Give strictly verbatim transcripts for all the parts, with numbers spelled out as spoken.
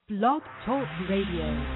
Blog Talk Radio.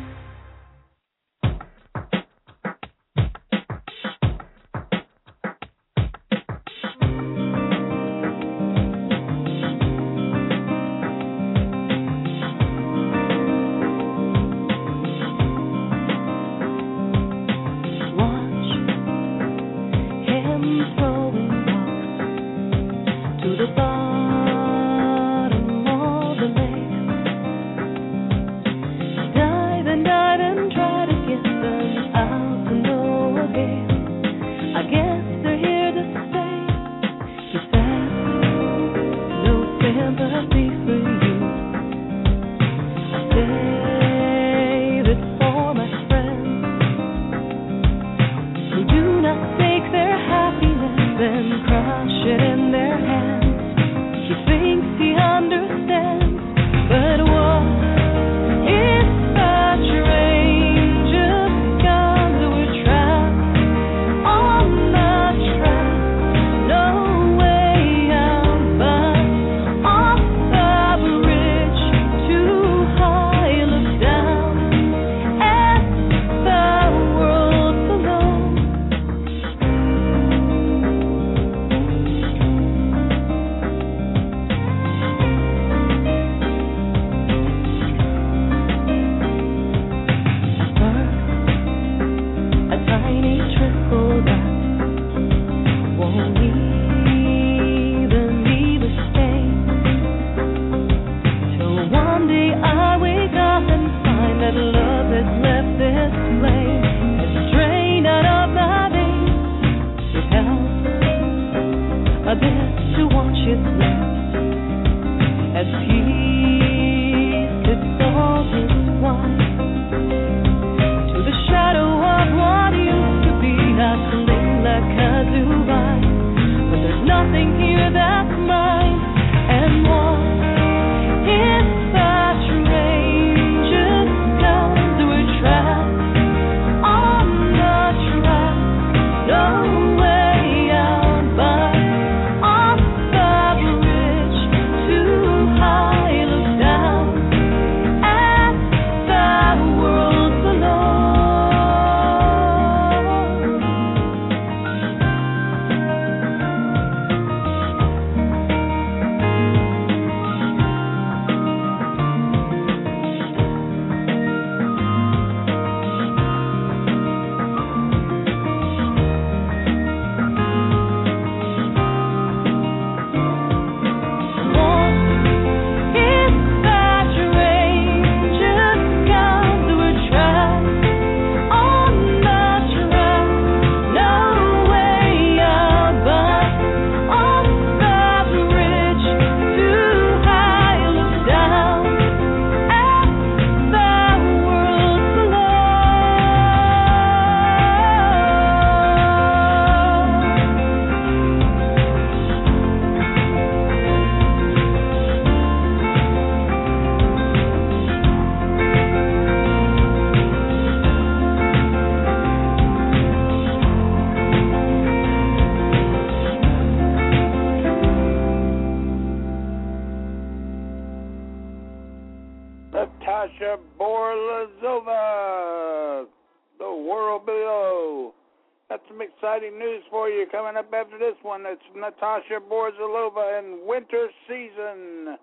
Coming up after this one, it's Natasha Borzalova and Winter Season.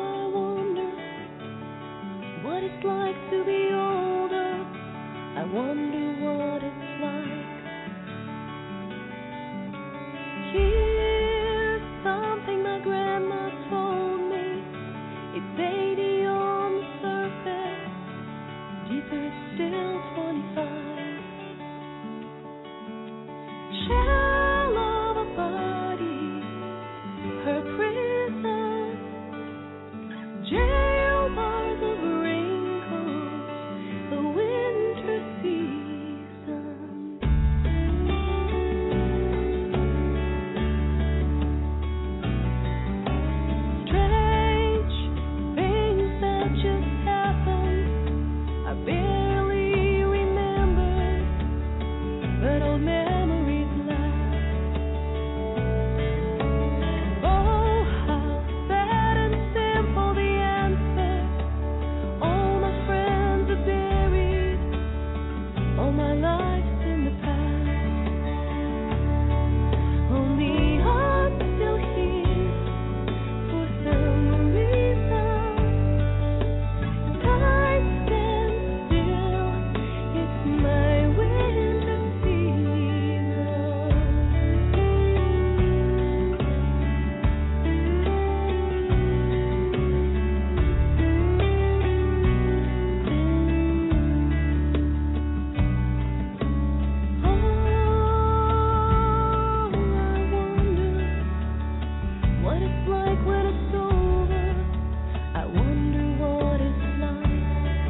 Like to be older, I wonder. but old memories last. Oh, how sad and simple the answer. All my friends are buried, all my life's in the past. Only I'm still here for some reason. Time stands still, it's my winter what it's like when it's over. I wonder what it's like.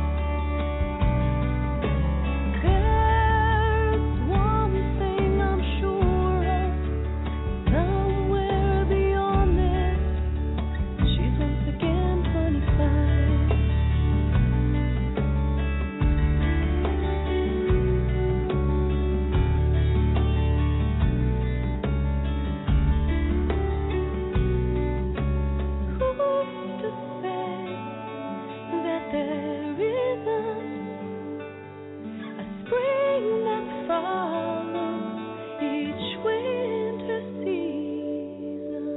There's one thing I'm sure of. Somewhere beyond this, she's once again twenty-five. Who's to say that there isn't a spring that follows each winter season?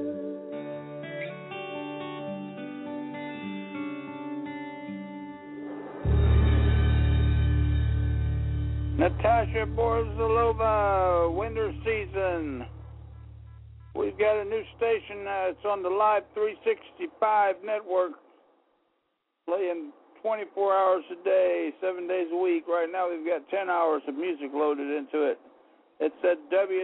Natasha Borzalova, Winter Season. We've got a new station. Uh, it's on the Live three sixty-five network, playing twenty-four hours a day, seven days a week. Right now we've got ten hours of music loaded into it. It's at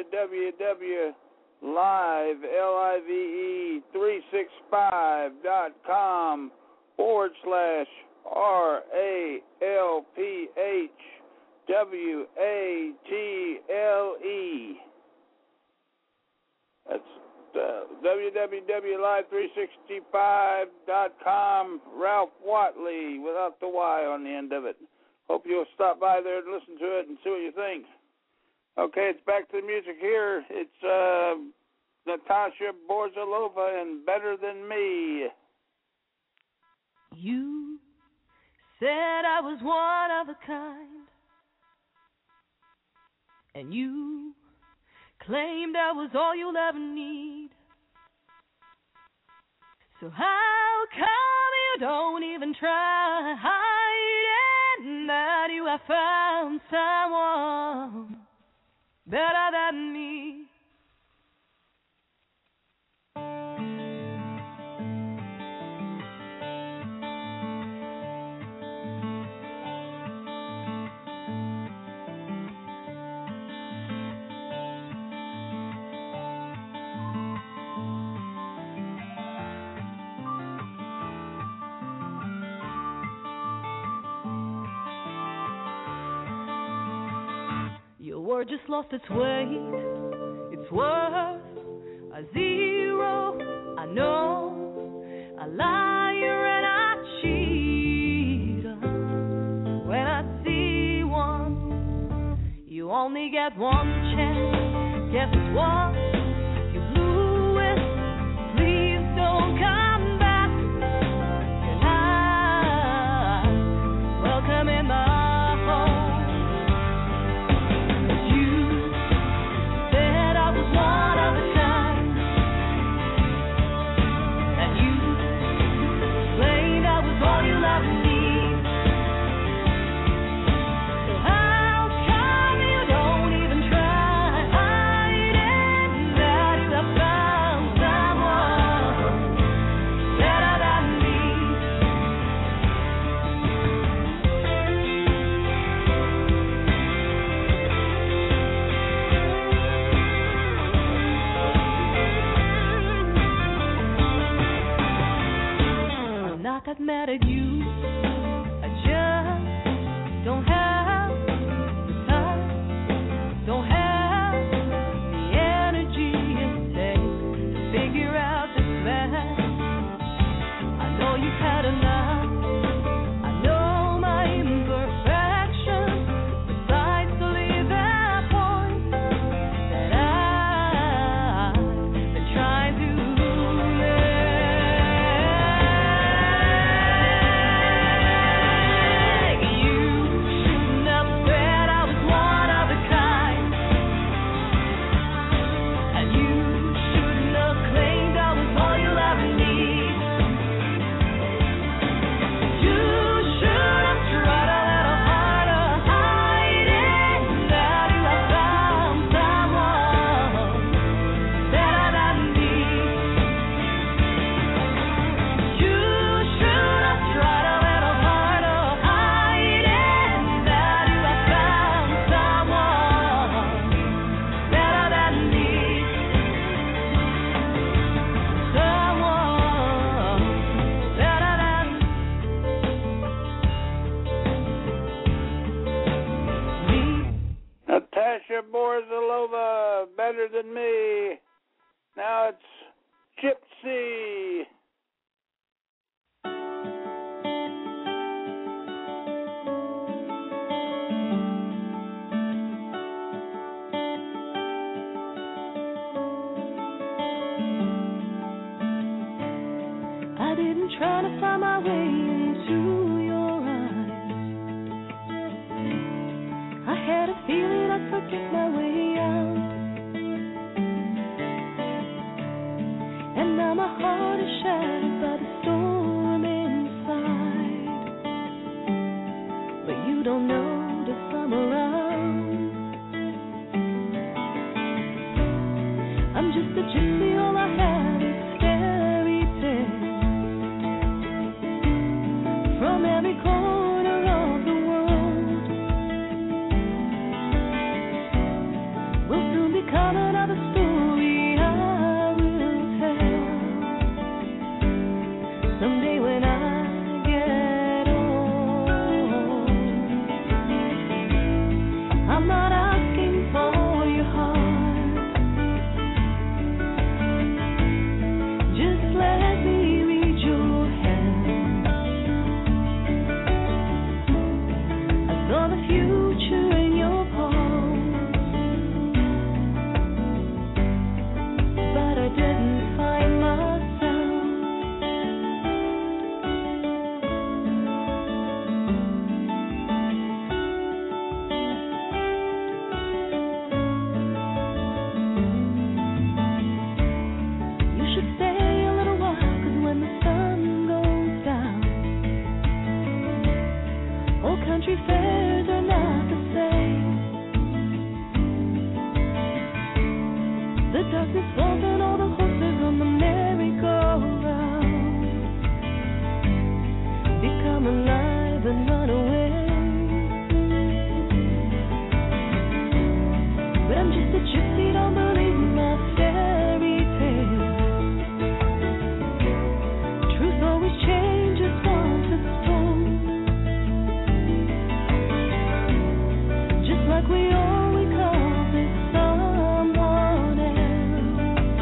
www.live, L I V E, three sixty-five dot com forward slash R A L P H W A T L E. That's uh, w w w dot live three sixty-five dot com. Ralph Watley, without the Y on the end of it. Hope you'll stop by there and listen to it and see what you think. Okay, it's back to the music here. It's uh, Natasha Borzalova and Better Than Me. You said I was one of a kind, and you claimed I was all you'll ever need. So how come you don't even try hiding that you have found someone better than me? Your word just lost its weight. It's worth a zero. I know a liar and a cheater. When I see one, you only get one chance. Guess what? You blew it. Please don't come back. You're not welcome in my that mad at you. I just don't have the time, don't have the energy it takes to figure out this mess. I know you've had enough. I know my imperfections. Besides, to leave that point Borzalova, Better Than Me. Now it's Gypsy. I didn't try to find my way into your eyes. I had a feeling I could get my way out. And now my heart is shattered by the storm inside. But you don't notice I'm around. I'm just a gypsy, all I have is fairy tales. From every corner of the world, will soon become another story I will tell. Someday when I get old, I'm not asking for your heart. Just let me read your hand. Saw the future in your palms, but I didn't find myself. You should stay a little while, 'cause when the sun goes down, old country fairs are not the same. The darkness falls and all the horses on the merry-go-round become alive and run away. But I'm just a gypsy, don't believe my fairy tales. Truth always changes once it's told. Just like we always call this someone else.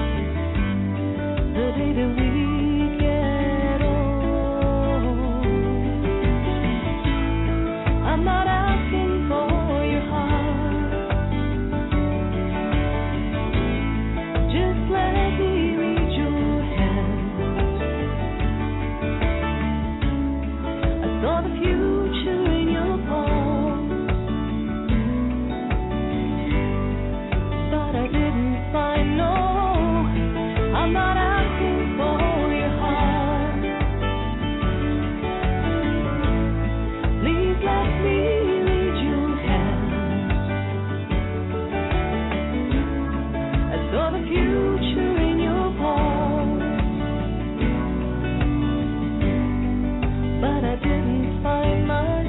The day that we get old, I'm not asking for your heart. Just let me read your hand. I saw the future in your palms, but I didn't find no. I'm not asking for your heart. Please let me read your hand. I saw the future in your palms, but I didn't find myself.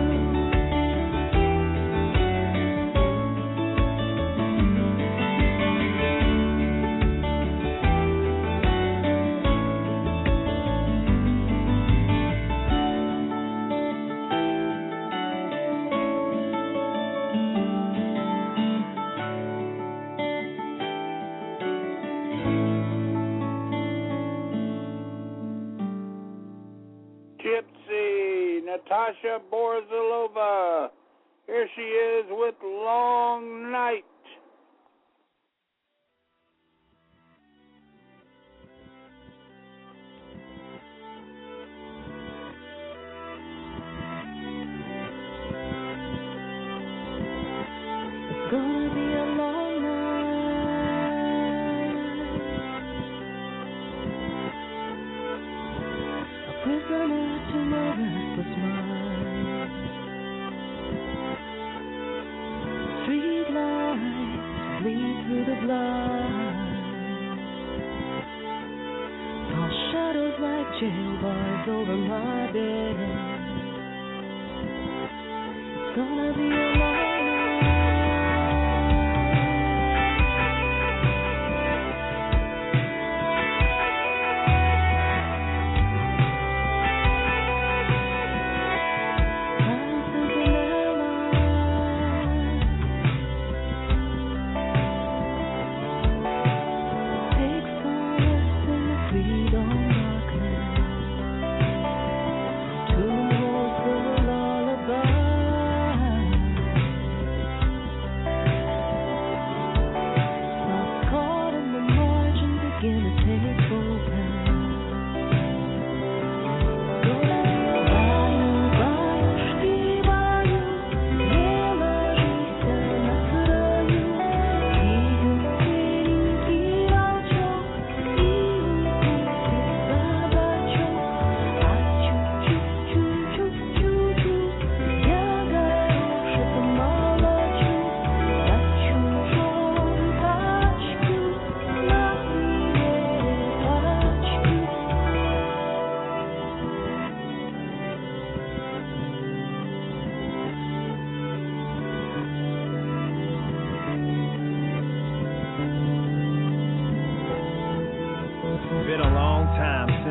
Gypsy, Natasha Borzalova. Here she is with Long Night. It's gonna be a long night, a prisoner to my restless mind. Street lights bleed through the blinds, tall shadows like jail bars over my bed. It's gonna be a long night. I'm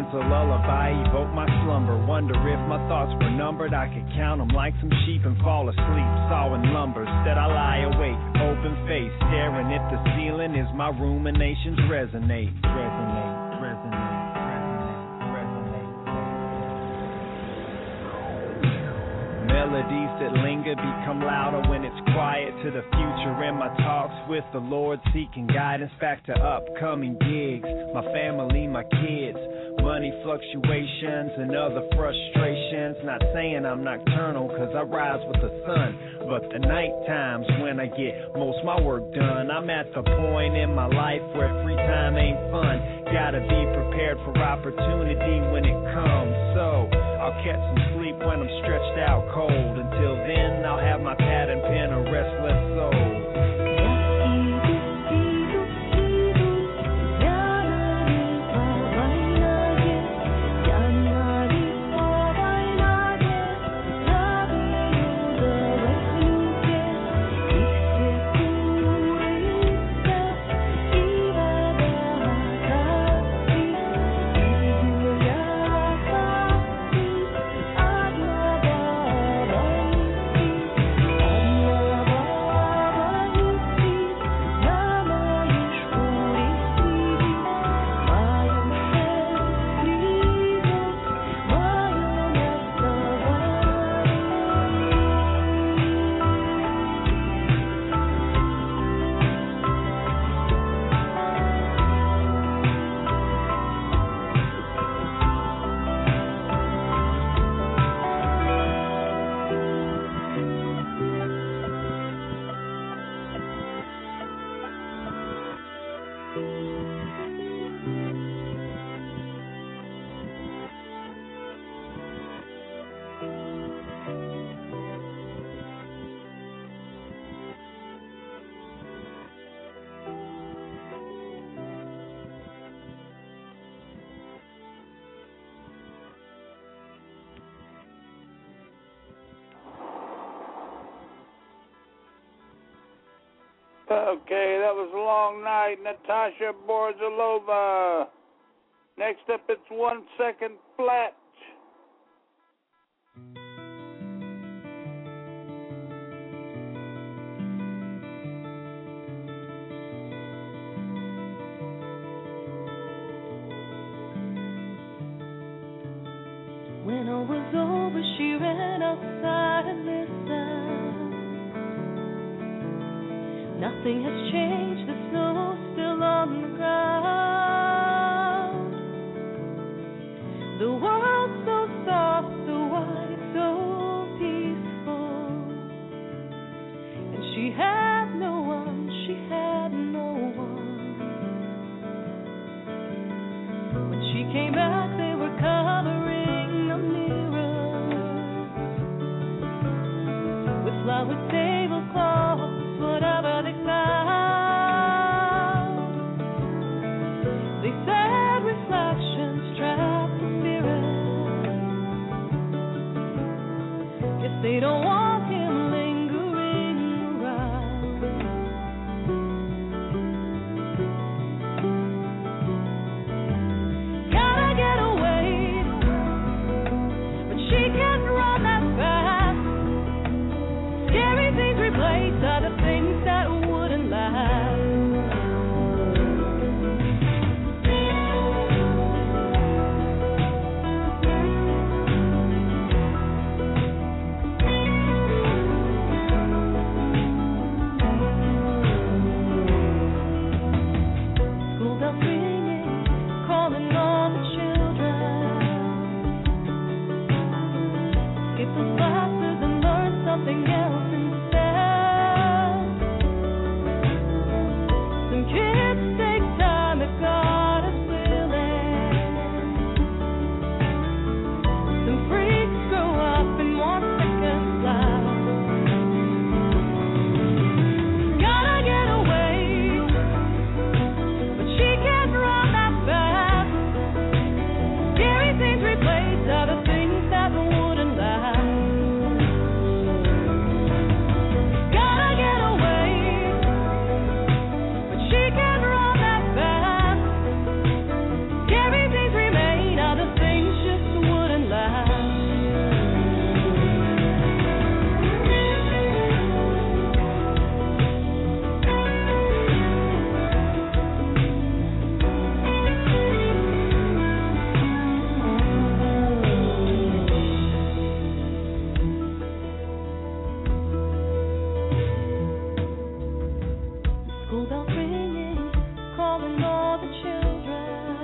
a lullaby, evoke my slumber. Wonder if my thoughts were numbered. I could count them like some sheep and fall asleep, sawing lumber. Instead I lie awake, open face, staring at the ceiling as my ruminations resonate. Resonate, resonate, resonate, resonate. Melodies that linger become louder when it's quiet. To the future in my talks with the Lord, seeking guidance back to upcoming gigs. My family, my kids, money fluctuations and other frustrations. Not saying I'm nocturnal, cause I rise with the sun, but the night times when I get most my work done. I'm at the point in my life where free time ain't fun. Gotta be prepared for opportunity when it comes. So I'll catch some sleep when I'm stretched out cold. Until then, I'll have my pad and pen, a restless soul. Okay, that was a long night. Natasha Borzalova. Next up, it's One Second Flat. When all was over, she ran outside and listened. Nothing has changed, the snow's still on the ground. The world's so soft, so wide, so peaceful. And she had no one, she had no one. When she came back, they were covering the mirrors with flower tablecloths, whatever they found. and all the children.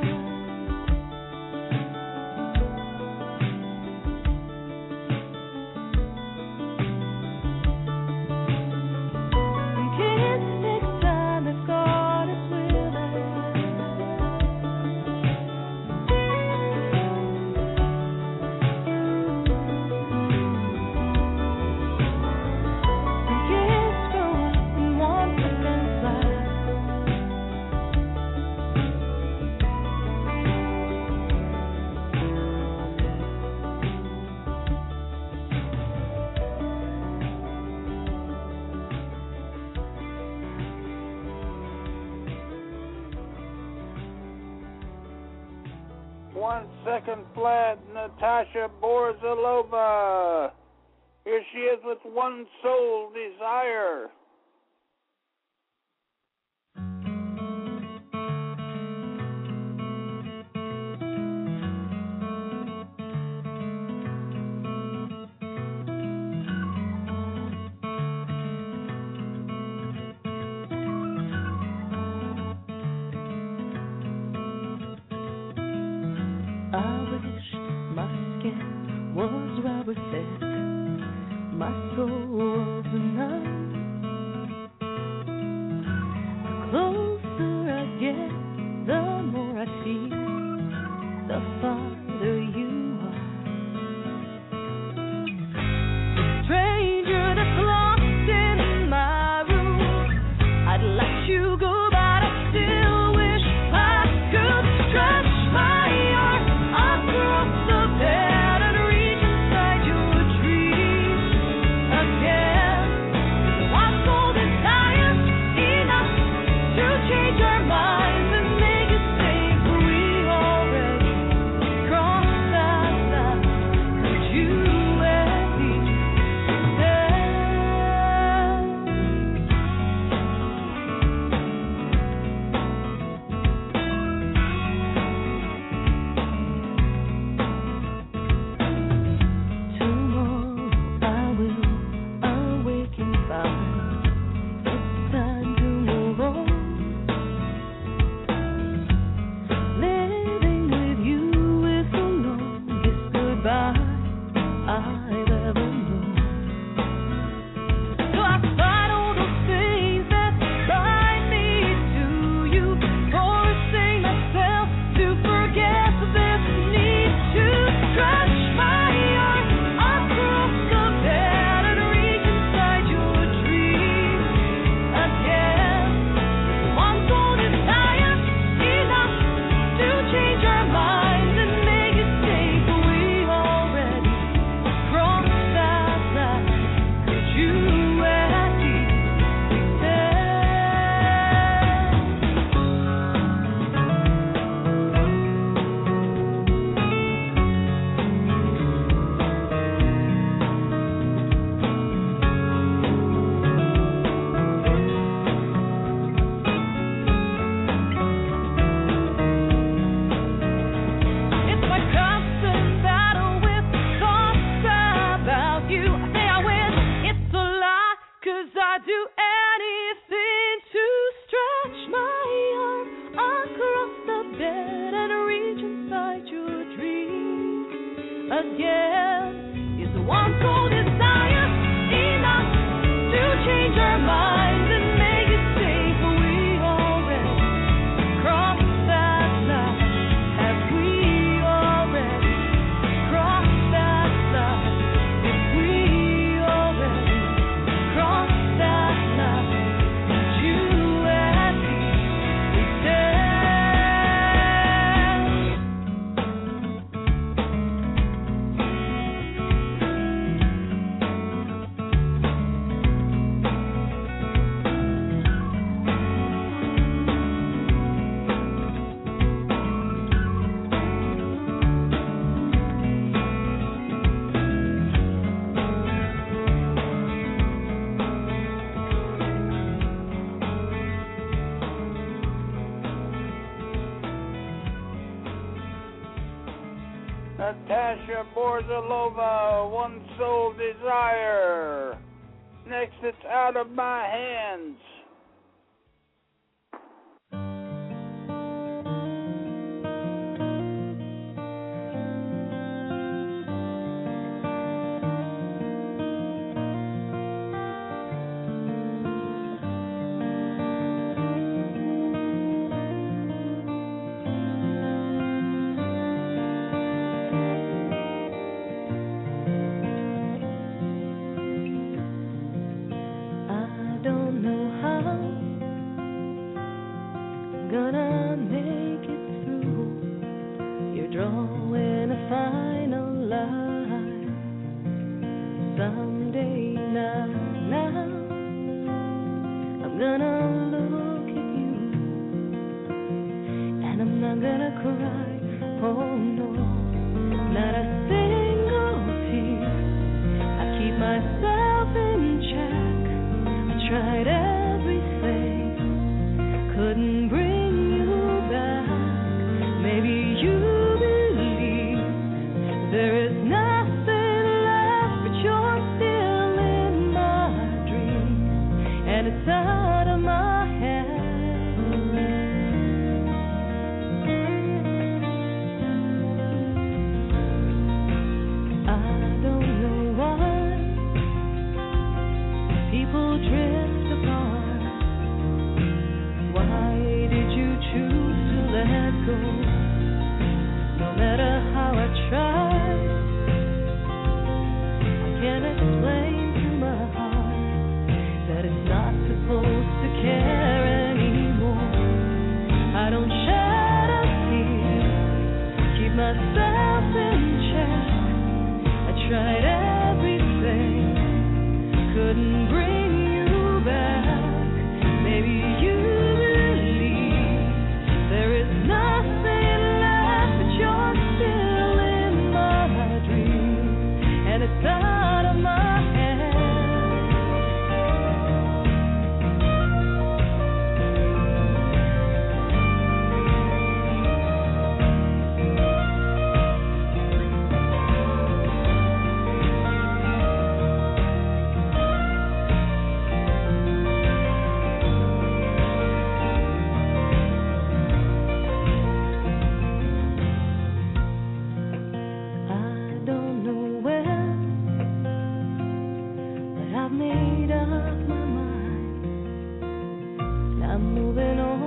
And kids take time if God is willing. And kids grow up and want to fly. One second flat, Natasha Borzalova. Here she is with One Soul Desire. I wish my skin was rubber thick, my soul was numb. The closer I get, the more I feel, the farther you are. Stranger that's lost in my room, I'd let you go, but I still wish I could stretch my arm across the bed and reach inside your dreams again. One soul desires enough to change our minds and make it safe. We already crossed that line. Could you at least tomorrow I will awaken fine. It's time to move on. Living with you is the longest goodbye I've ever known. So I fight all those things that bind me to you, forcing myself to forget this need to stretch my arm across the bed and reach inside your dreams again. One soul desires enough to change our minds and make it safe. We already crossed that line. Could you at least It's my constant battle with thoughts about you. I say I win, it's a lie, 'cause I do anything to stretch my arm across the bed and reach inside your dreams again. Is the one soul desire enough to change our minds and make it safe? We already crossed that line. Have we already crossed that line? If we already crossed that line, would you at least Natasha Borzalova, One Soul Desire. Next, it's Out of My Hands. gonna make it through. You're drawing a final line. Someday now, now, I'm gonna look at you, and I'm not gonna cry. Oh no, not a single tear. I keep myself in check. I tried everything, couldn't bring you back. Maybe you believe there is nothing left, but you're still in my dreams, and it's out of my hands. I don't know why people drift apart. Why did you choose to let go? No matter how I try, I can't explain to my heart that it's not supposed to care anymore. I don't shed a tear, keep myself in check. I tried everything, couldn't bring you back. Maybe you believe there is nothing left, but you're still in my dreams, and it's out of my hands. I don't know when, but I've made up my mind, and I'm moving on.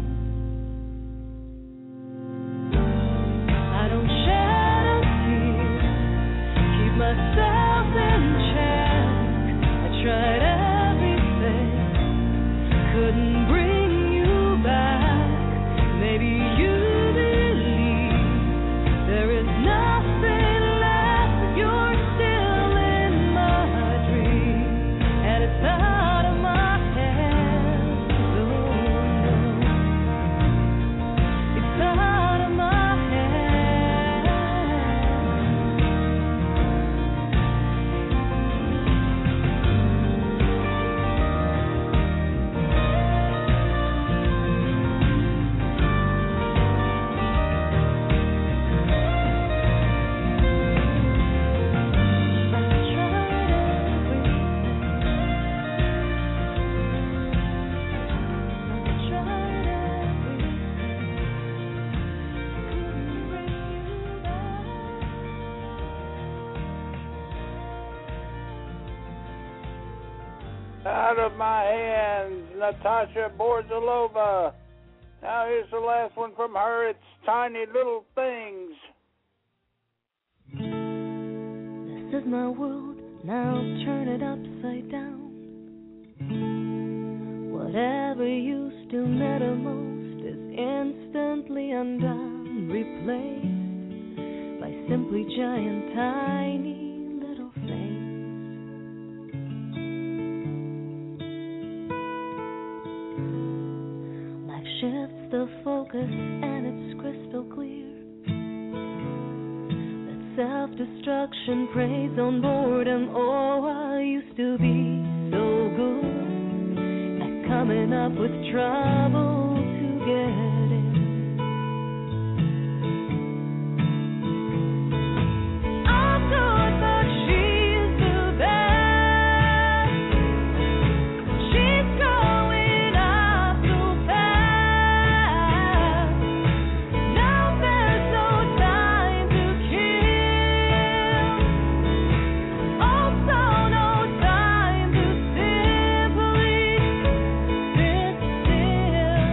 I don't shed a tear, keep myself in check. I tried everything, couldn't bring you back. Maybe you believe there is nothing left, but you're still in my dreams, and it's out of my hands. Oh no, it's out of my Out of my hands, Natasha Borzalova. Now here's the last one from her. It's Tiny Little Things. This is my world, now turn it upside down. Whatever used to matter most is instantly undone, replaced by simply giant, tiny little things. Life shifts the focus and it's crystal clear. Self-destruction preys on boredom. Oh, I used to be so good at coming up with trouble to get in. I'm good, but she's the best. She's growing up so fast. Now there's no time to kill. Also no time to simply sit still.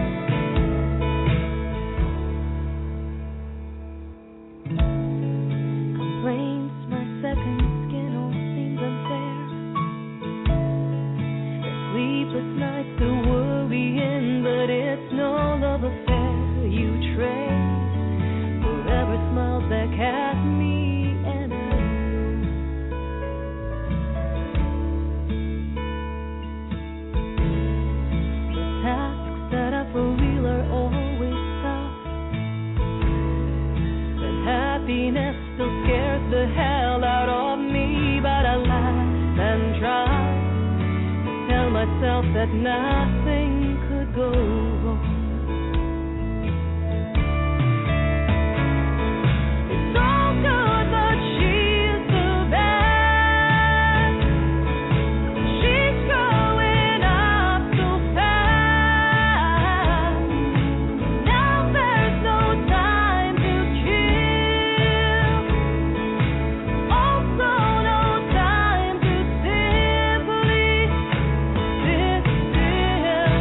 nothing could go wrong. It's all good, but she's the best. She's growing up so fast. Now there's no time to kill. Also no time to simply sit still.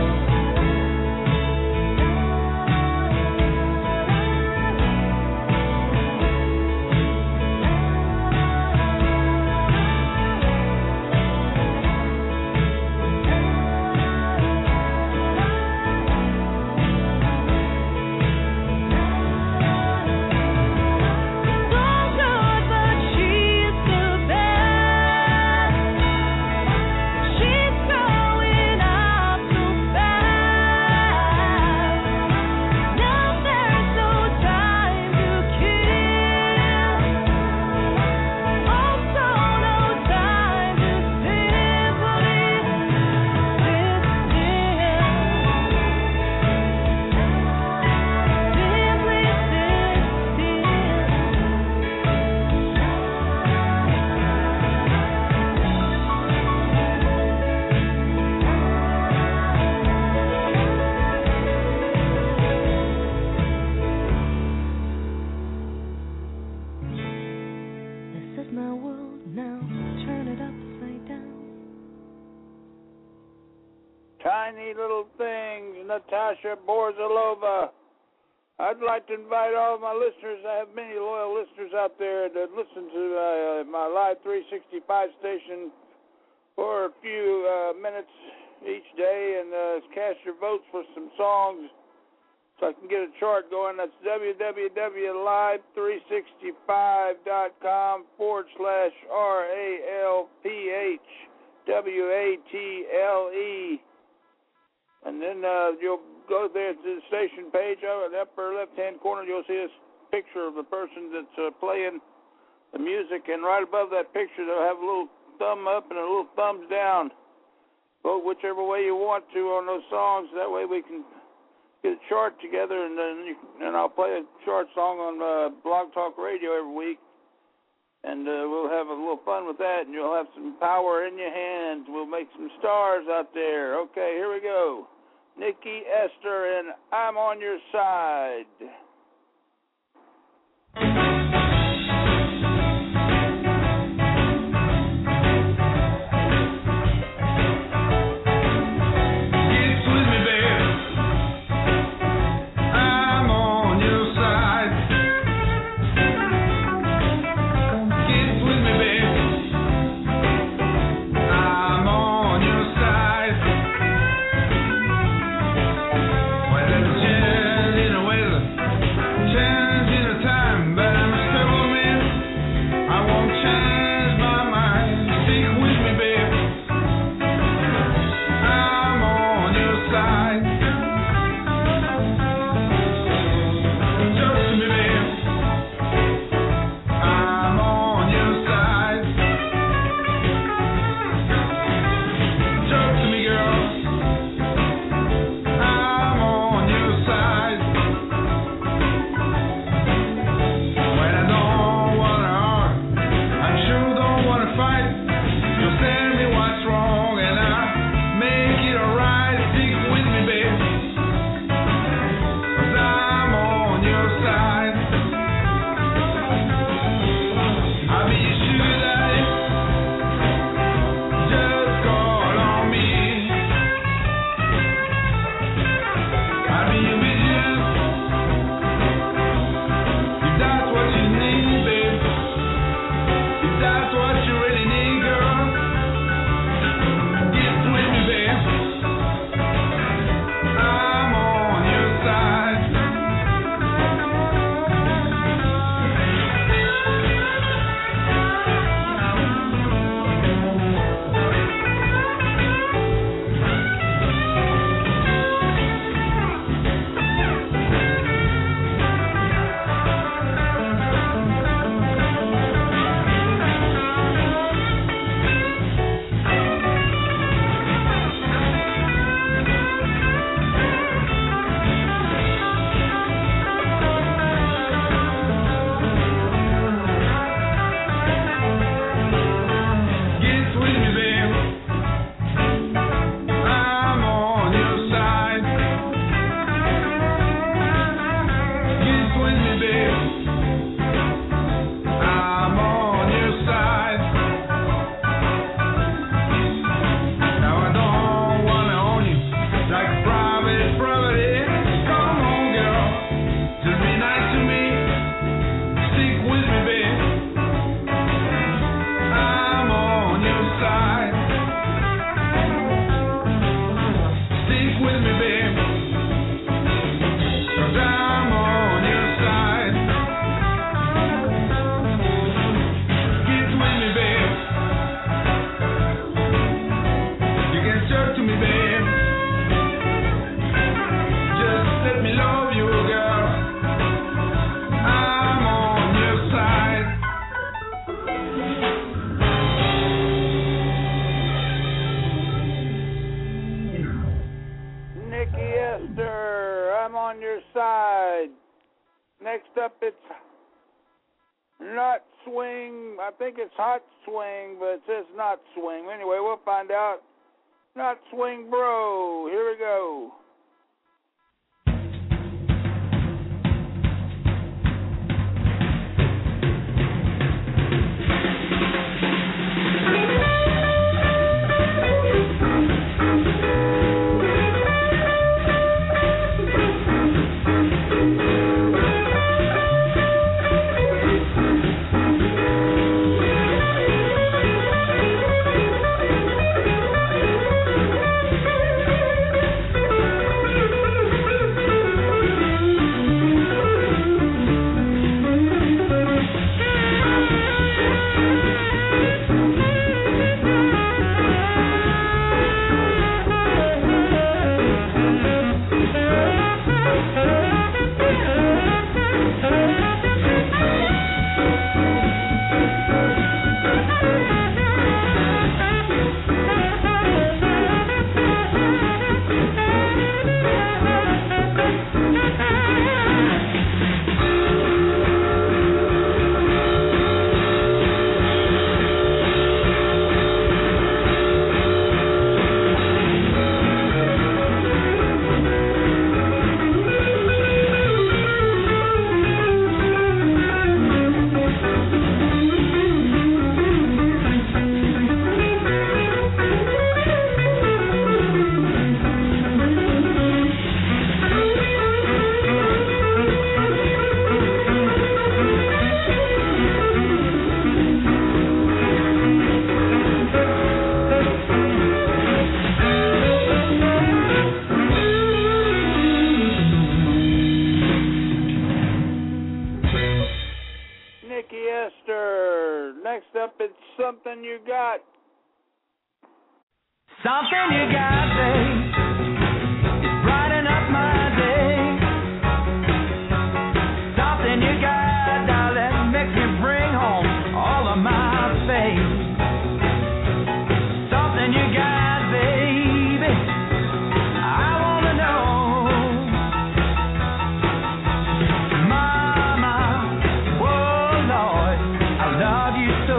It's all good, but she's the best. She's growing up so fast. Now there's no time to kill. Also no time to simply sit still. Simply sit This is my world now. Turn it upside down. Tiny Little Things, Natasha Borzalova. I'd like to invite all of my listeners. I have many loyal listeners out there that listen to uh, my Live three sixty-five station for a few uh, minutes each day and uh, cast your votes for some songs so I can get a chart going. That's www.live365.com forward slash R A L P H W A T L E. And then uh, you'll go there to the station page. Oh, in the upper left-hand corner, you'll see this picture of the person that's uh, playing the music. And right above that picture, they'll have a little thumb up and a little thumbs down. Vote whichever way you want to on those songs. That way we can get a chart together, and then you, and I'll play a chart song on uh, Blog Talk Radio every week. And uh, we'll have a little fun with that, and you'll have some power in your hands. We'll make some stars out there. Okay, here we go. Nikki Esther, and I'm on your side. But I'm let me love you, girl. I'm on your side. Nikki Esther, I'm on your side. Next up, it's Not Swing. I think it's Hot Swing, but it says Not Swing. Anyway, we'll find out. Not Swing Bro. Here we go. Something You Got. Something you got, babe, brighten up my day. Something you got, darling, makes me bring home all of my faith. Something you got, baby, I wanna know. Mama, oh Lord, I love you so.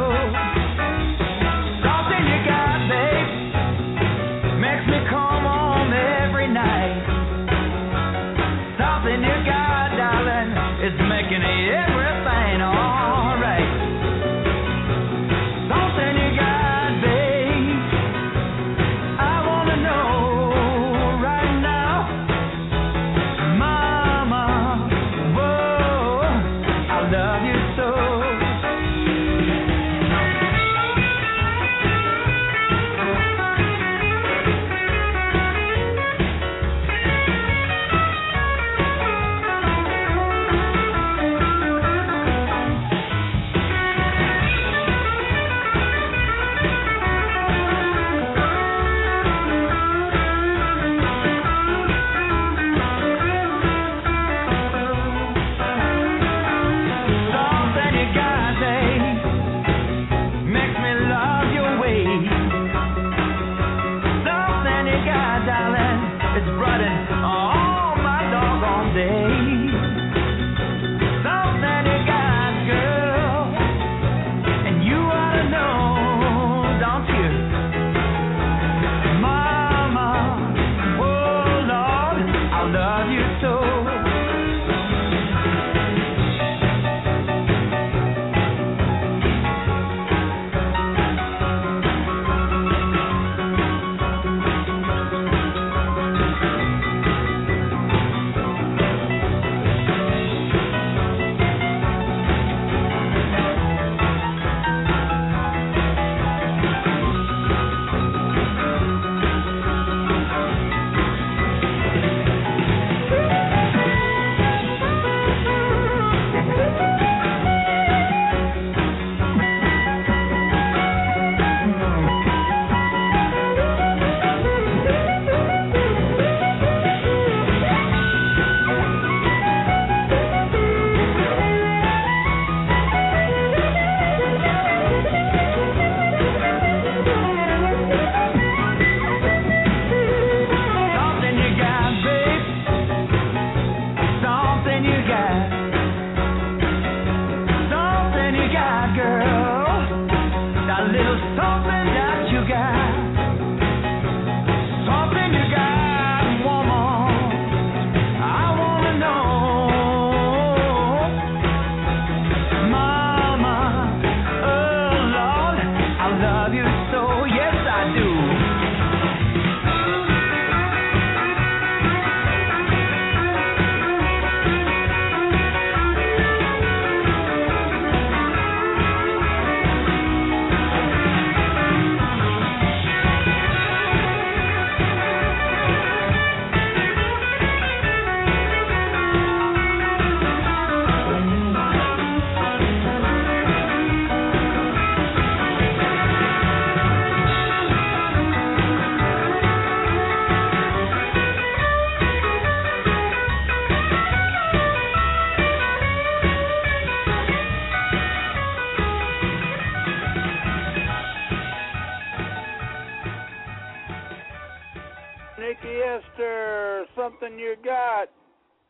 It's making everything alright. Something you got, babe, I wanna know right now. Mama, whoa, I love you so.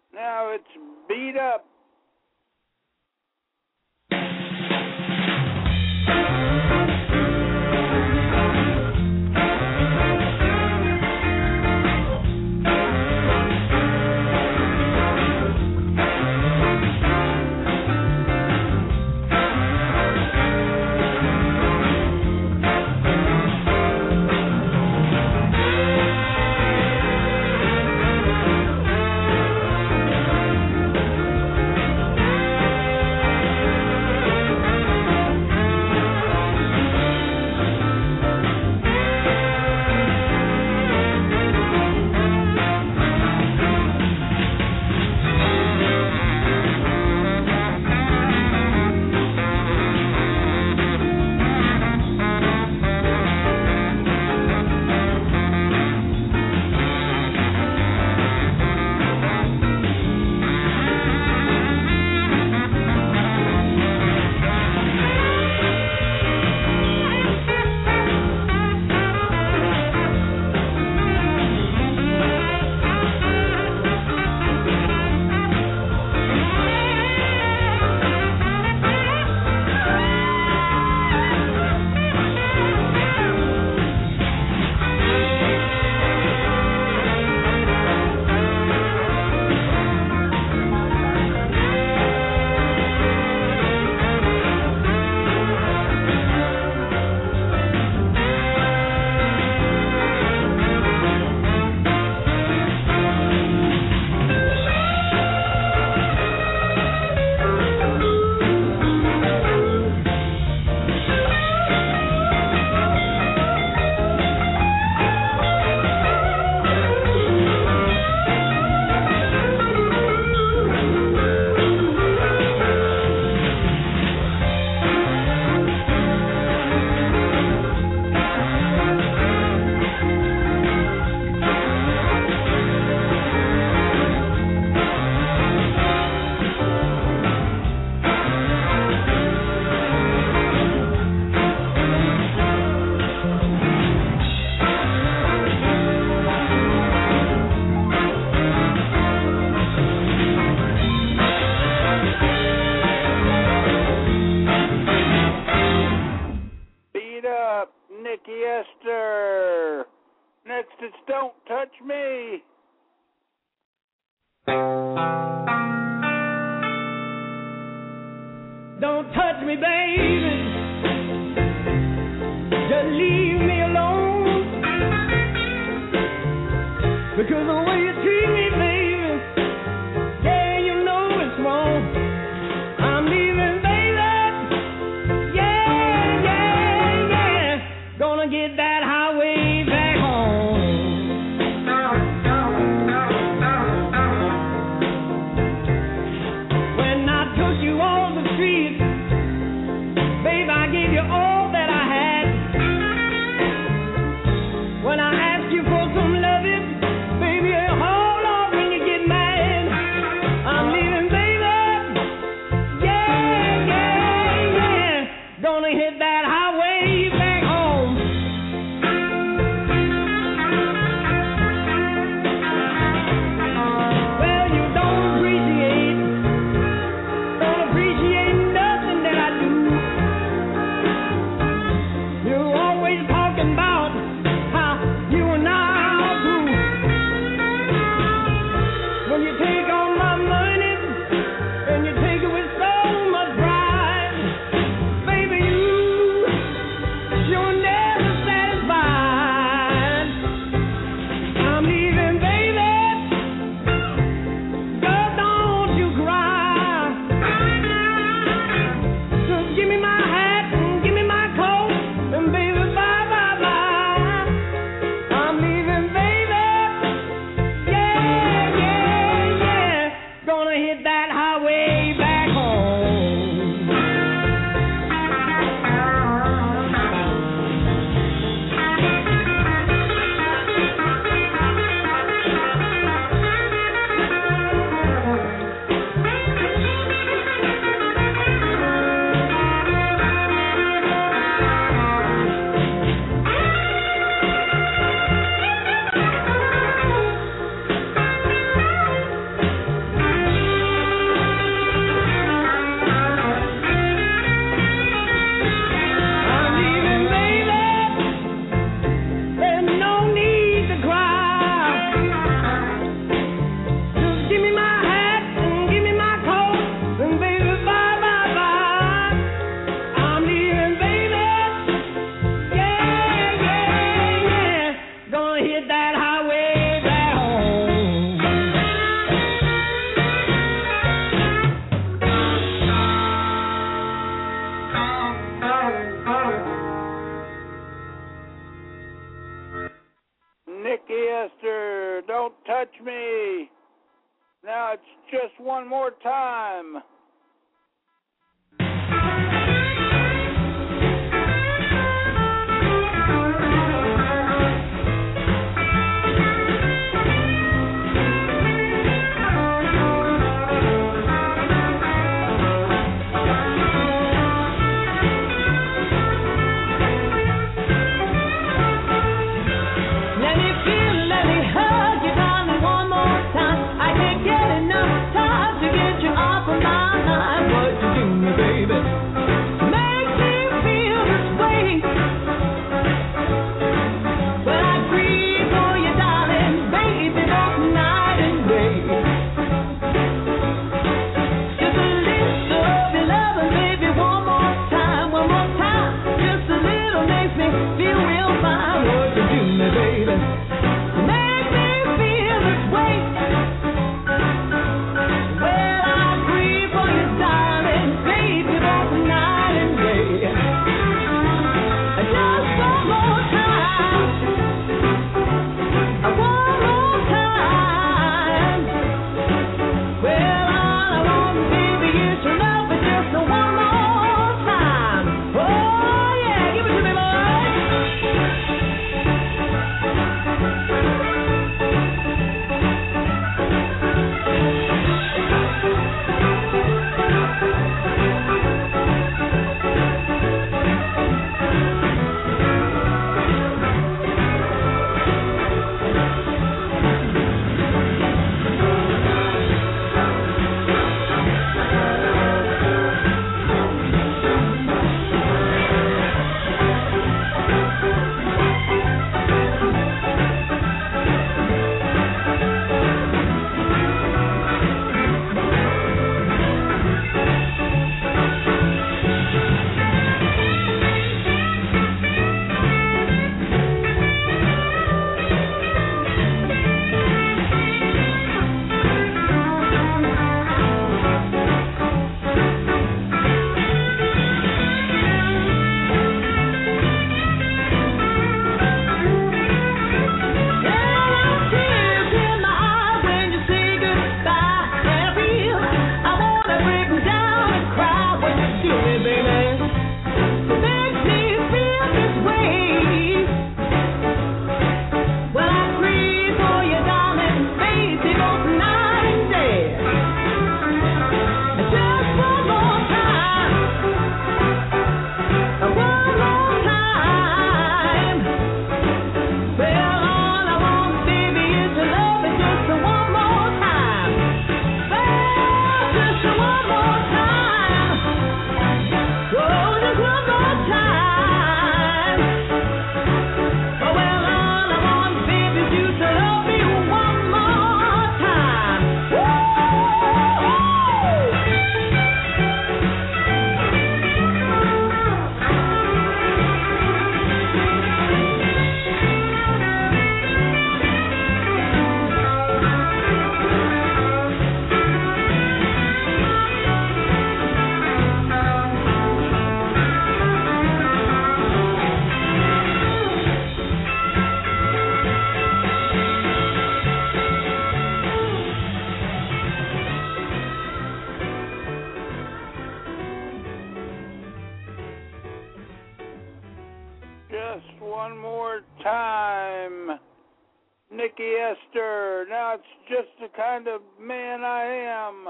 Now it's Beat Up. Nikki Esther. Next it's Don't Touch Me. Don't touch me, baby. Just leave me alone. Because the way you treat me, baby, yeah, you know it's wrong. I'm leaving, baby. Yeah, yeah, yeah. Gonna get that highway back home. When I took you on the street, Just One More Time. Just One More Time. Nikki Esther. Now it's just the kind of man I am.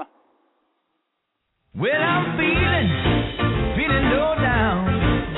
Well, I'm feeling, feeling low down.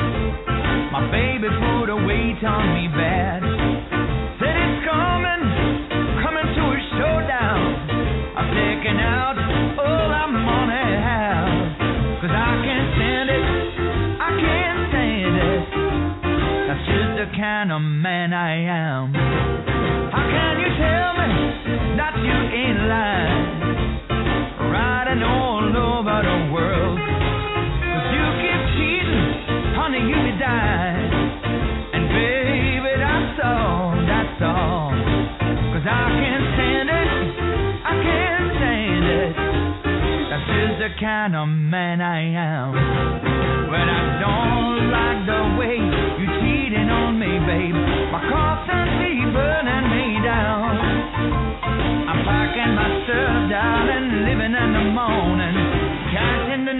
My baby put a weight on me bad. Said it's coming, coming to a showdown. I'm taking out all I money have. Cause I can't stand it, I can't stand it. That's just the kind of man I am. How can you tell me that you ain't lying? Riding all over the world. Cause you keep cheating, honey, you be dying. And baby, that's all, that's all. Cause I can't stand it, I can't stand it. That's just the kind of man I am. But I don't like the way you cheating on me, babe. My constantly burning me down. I'm packing my stuff, darling, living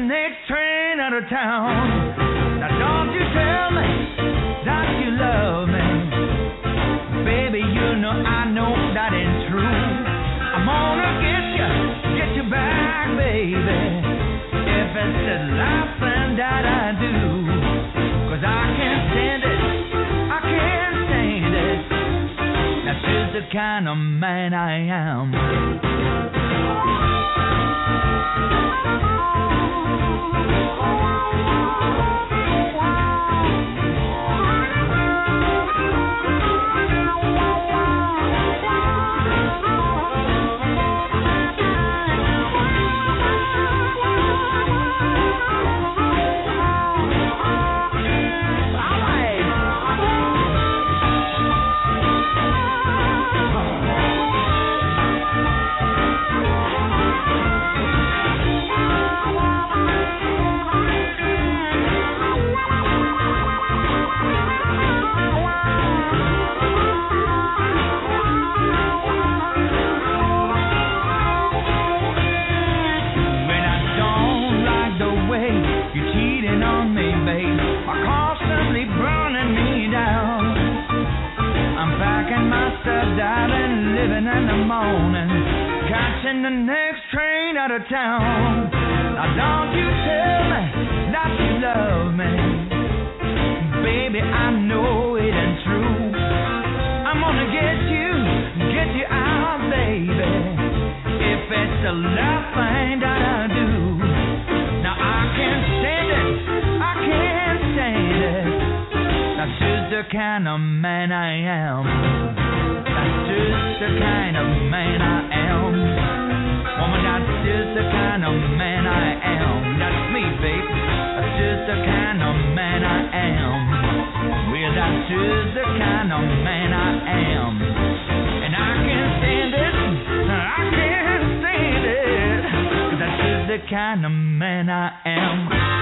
next train out of town. Now don't you tell me that you love me. Baby, you know I know that ain't true. I'm gonna get you, get you back, baby. If it's the last thing that I do. Cause I can't stand it, I can't stand it. That's just the kind of man I am. Catching the next train out of town. Now don't you tell me that you love me. Baby, I know it ain't true. I'm gonna get you, get you out, baby. If it's the last thing that I do. Now I can't stand it, I can't stand it. That's just the kind of man I am. That's just the kind of man I am. Woman, that's just the kind of man I am. That's me, babe. That's just the kind of man I am. Well, that's just the kind of man I am. And I can't stand it. I can't stand it. Cause that's just the kind of man I am.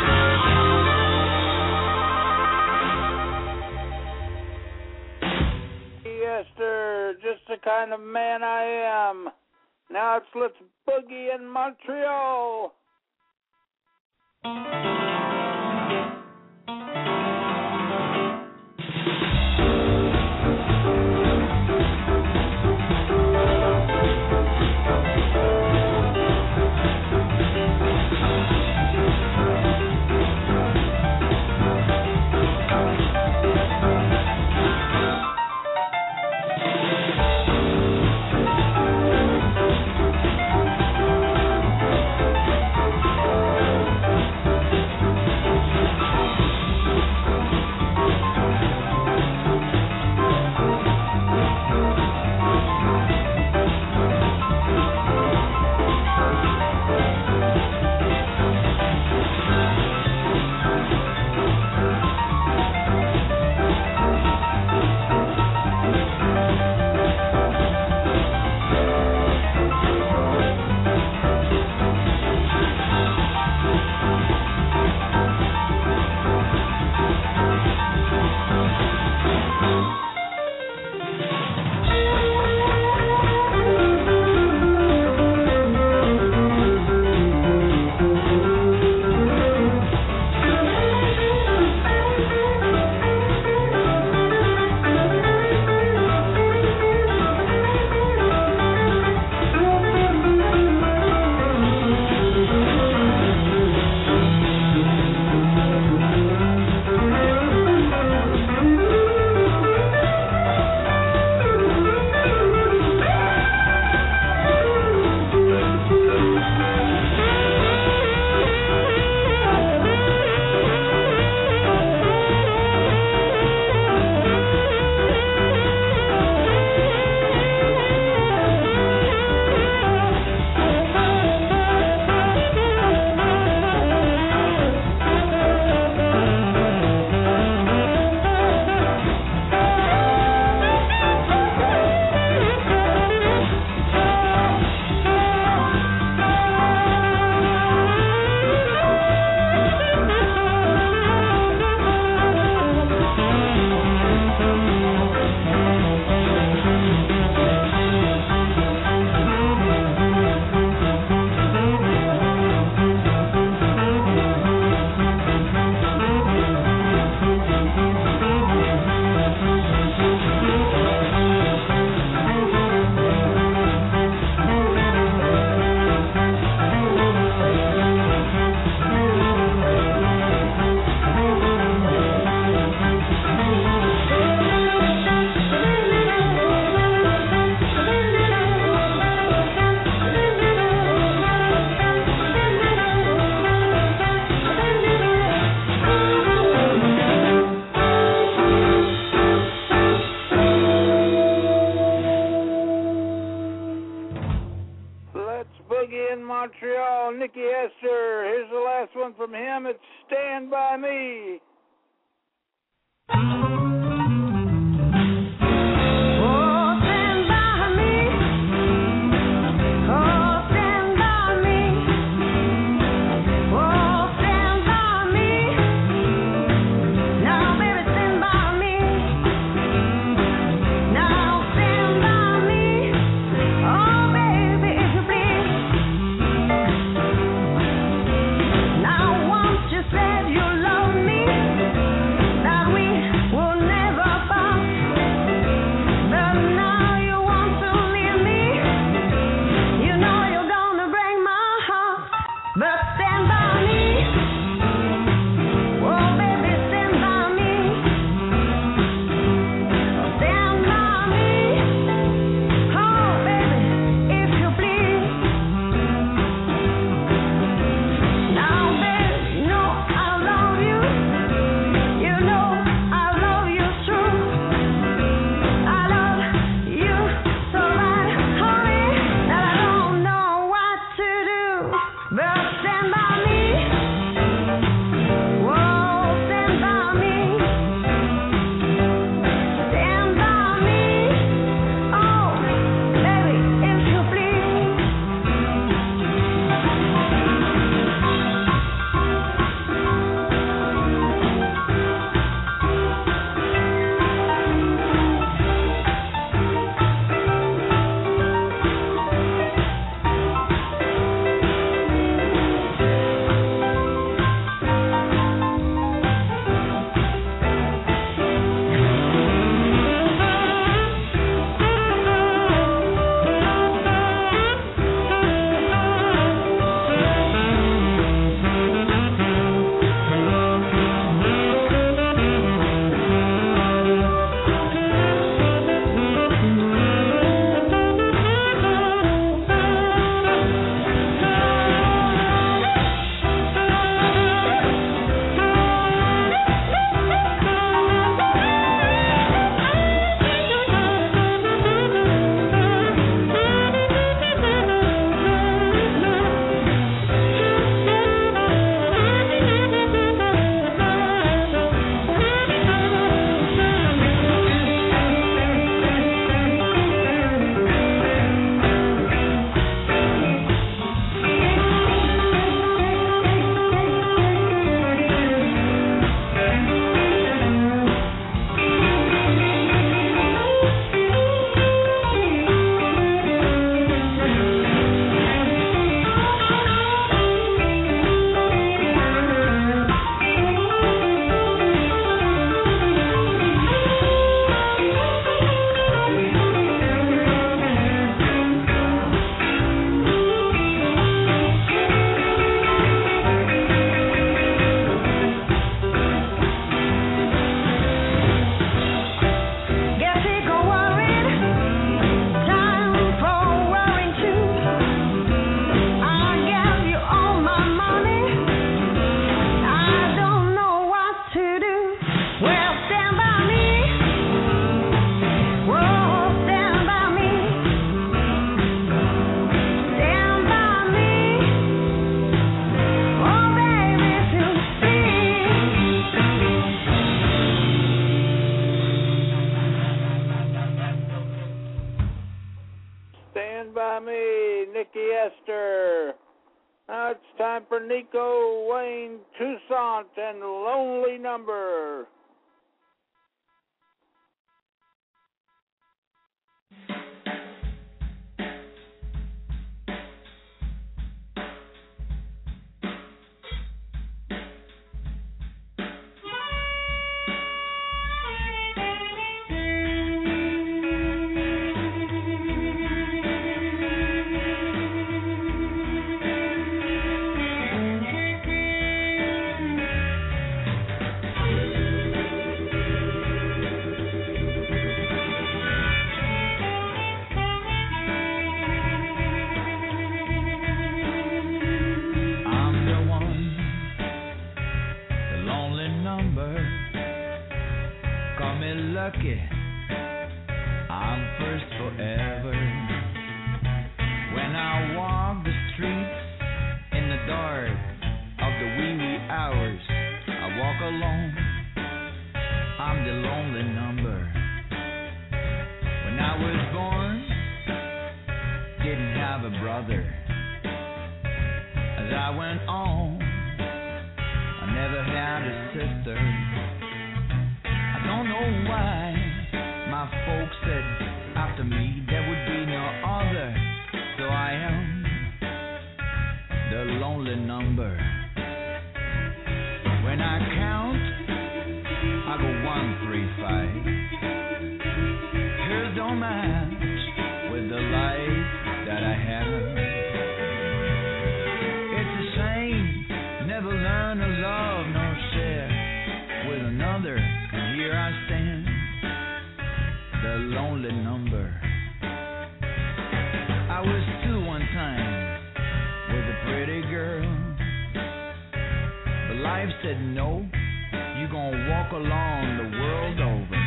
Esther, just the kind of man I am. Now it's Let's Boogie in Montreal. Montreal, Nicky Esther. Here's the last one from him. It's Stand By Me. Now it's time for Nico Wayne Toussaint and Lonely Number. Thank you. other. As I went on, I never had a sister. I don't know why my folks said after me there would be no other. So I am the lonely number. When I count, I go one, three, five. Hers don't match with the life that I have. It's a shame, never learn to love nor share with another. And here I stand, the lonely number. I was two one time with a pretty girl, but life said no, you gon' walk along the world over.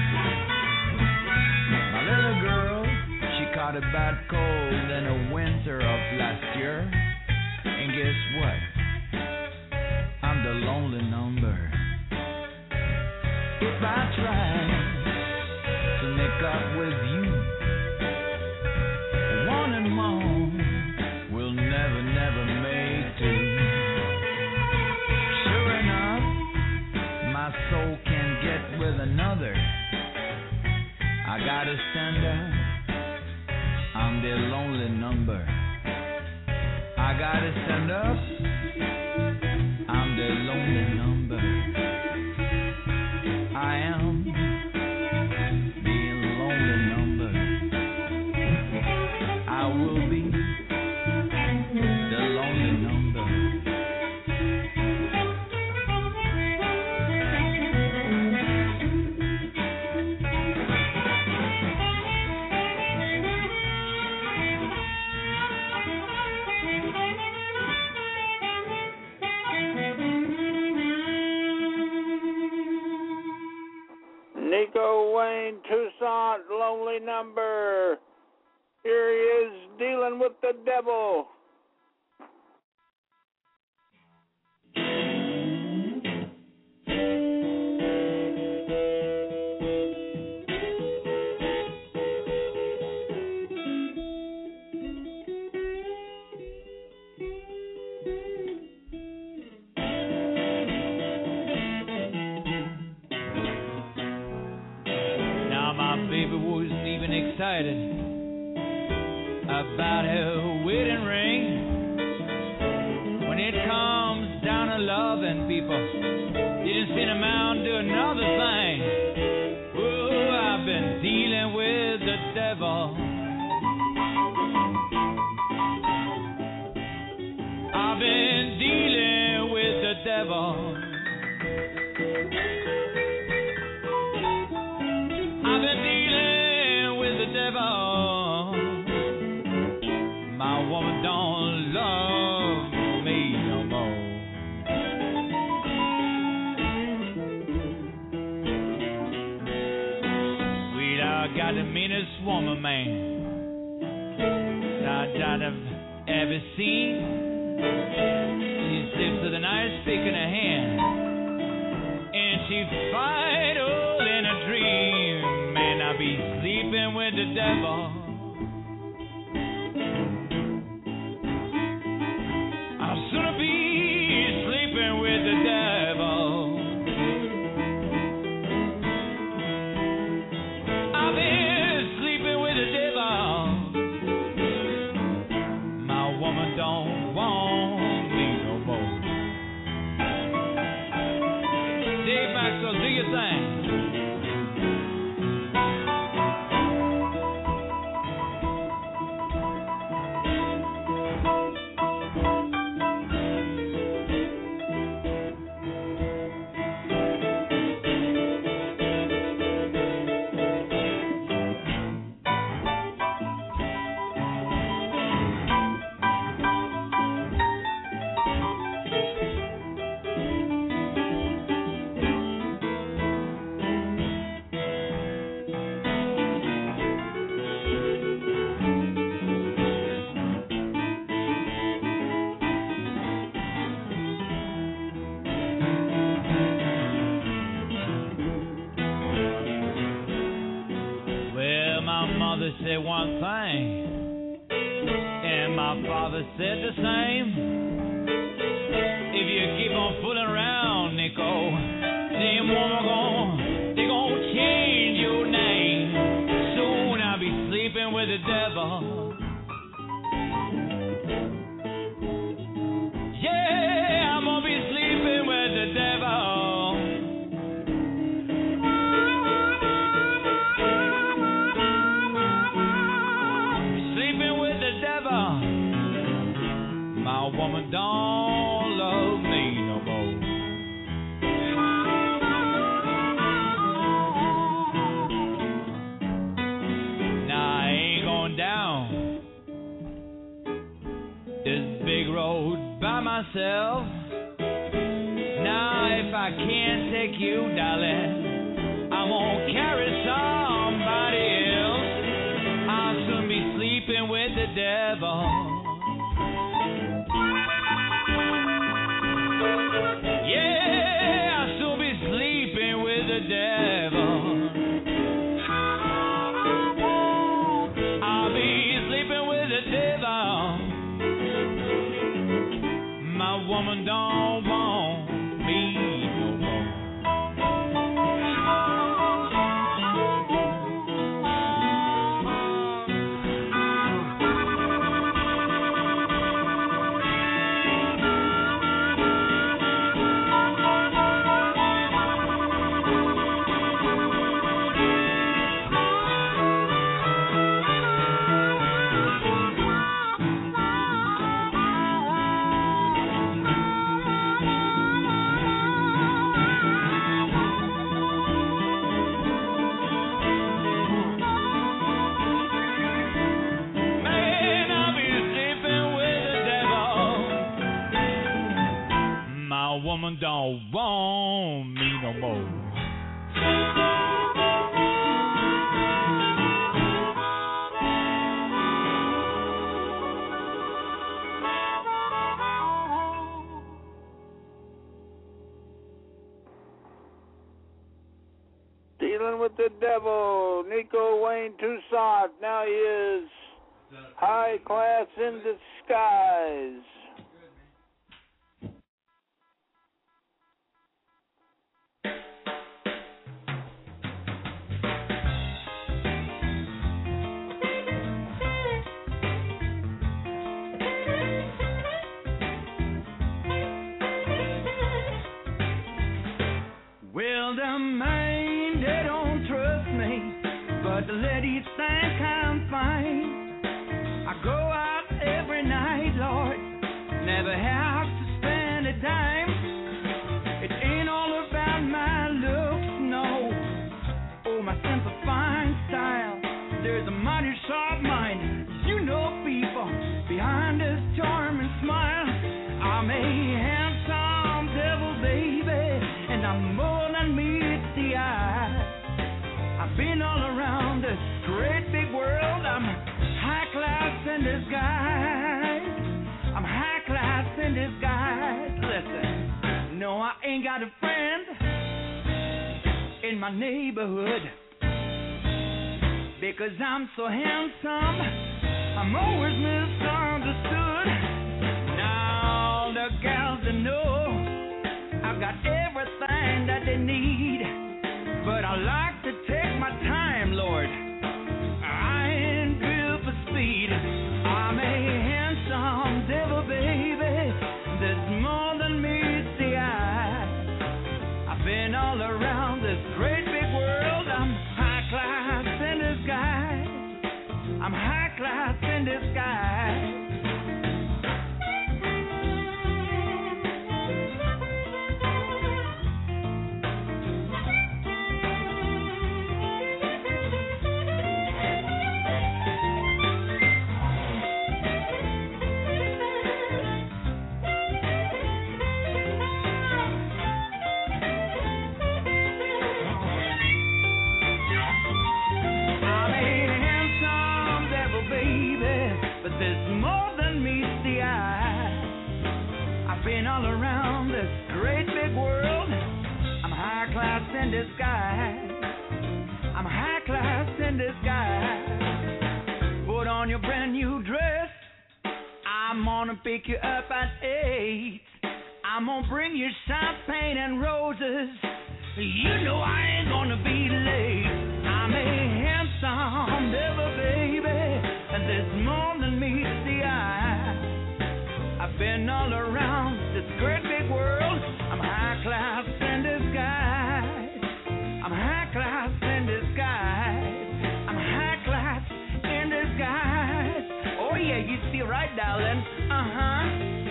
My little girl, she caught a bad cold in the winter of last year, and guess what? I'm the lonely number. If I try to make up with you, one and more will never, never make two. Sure enough, my soul can get with another. I gotta stand up, I'm the lonely number. I gotta stand up, I'm the lonely number. I am the lonely number. I will be the lonely number. Nico Wayne, Toussaint, lonely number. Here he is dealing with the devil. Now my baby wasn't even excited about her wedding ring. When it comes down to loving people, you didn't send him out and do another thing. Oh, I've been dealing with the devil. I've been dealing with the devil. I've been dealing with the devil. My woman don't love me no more. Sweet, I got the meanest woman, man, that I've ever seen. She sleeps with a nice pick in her hand, and she fight all in a dream. Man, I be sleeping with the devil. I'll soon be sleeping with the devil. I've been sleeping with the devil. My woman don't want me no more. Dave Maxwell, do your thing. Said one thing, and my father father said the same. If you keep on fooling around, Nico, them woman gon' they gon' change your name. Soon I'll be sleeping with the devil. Yeah, I'm gonna be sleeping with the devil. Sleeping with the devil. My woman don't love me no more. Now I ain't going down this big road by myself. Now if I can't take you, darling, I'm gonna carry somebody else. I'll soon be sleeping with the devil. Yeah, I'll soon be sleeping with the devil. I'll be sleeping with the devil. My woman don't want me no more. Man, I'll be sleeping with the devil. My woman don't want me no more. Dealing with the devil, Nico Wayne Toussaint. Now he is high class in disguise. Well, the man, they don't trust me, but the ladies think I'm fine. I go out every night, Lord, never have to spend a dime. It ain't all about my looks, no, oh, my simple fine style. There's a mighty sharp mind, you know, people, behind this charming smile. I'm a handsome devil, baby, and I'm more than meets the eye. I've been all around this great big world. I'm high class in disguise. I'm high class in disguise. Listen, no, I ain't got a friend in my neighborhood because I'm so handsome. I'm always misunderstood. Now the gals that know I've got everything that they need, but I like to take my time, Lord. I ain't built for speed. I'm a handsome devil, baby. There's more than meets the eye. I've been all around this great big world. I'm high class in disguise. I'm high class in disguise. All around this great big world, I'm high class in disguise. I'm high class in disguise. Put on your brand new dress. I'm I'm gonna pick you up at eight. I'm gonna bring you champagne and roses. You know I ain't gonna be late. I'm a handsome devil, baby, and there's more than meets the eye. I've been all around this great big world. I'm high class in disguise. I'm high class in disguise. I'm high class in disguise. Oh yeah, you see right, darling. Uh-huh.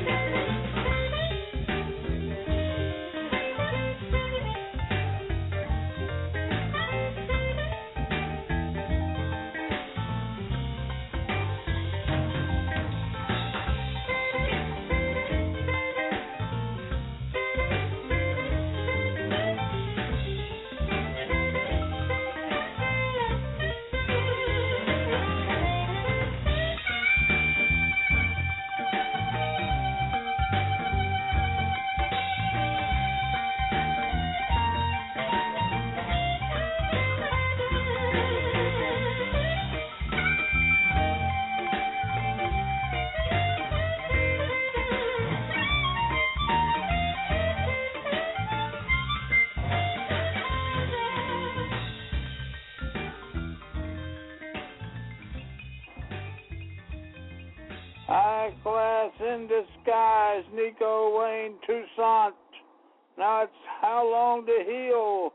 High Class in Disguise, Nico Wayne Toussaint. Now it's How Long to Heal.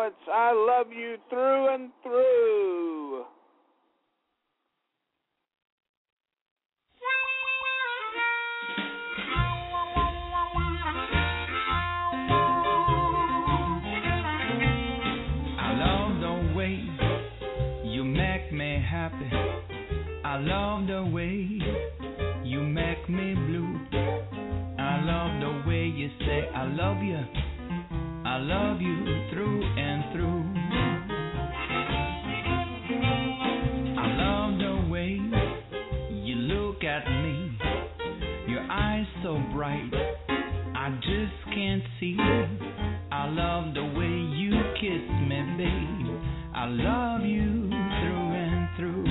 Now it's I Love You Through and Through. I love the way you make me happy. I love the way you make me blue. I love the way you say I love you. I love you through and through. I love the way you look at me. Your eyes so bright, I just can't see. I love the way you kiss me, babe. I love you through and through.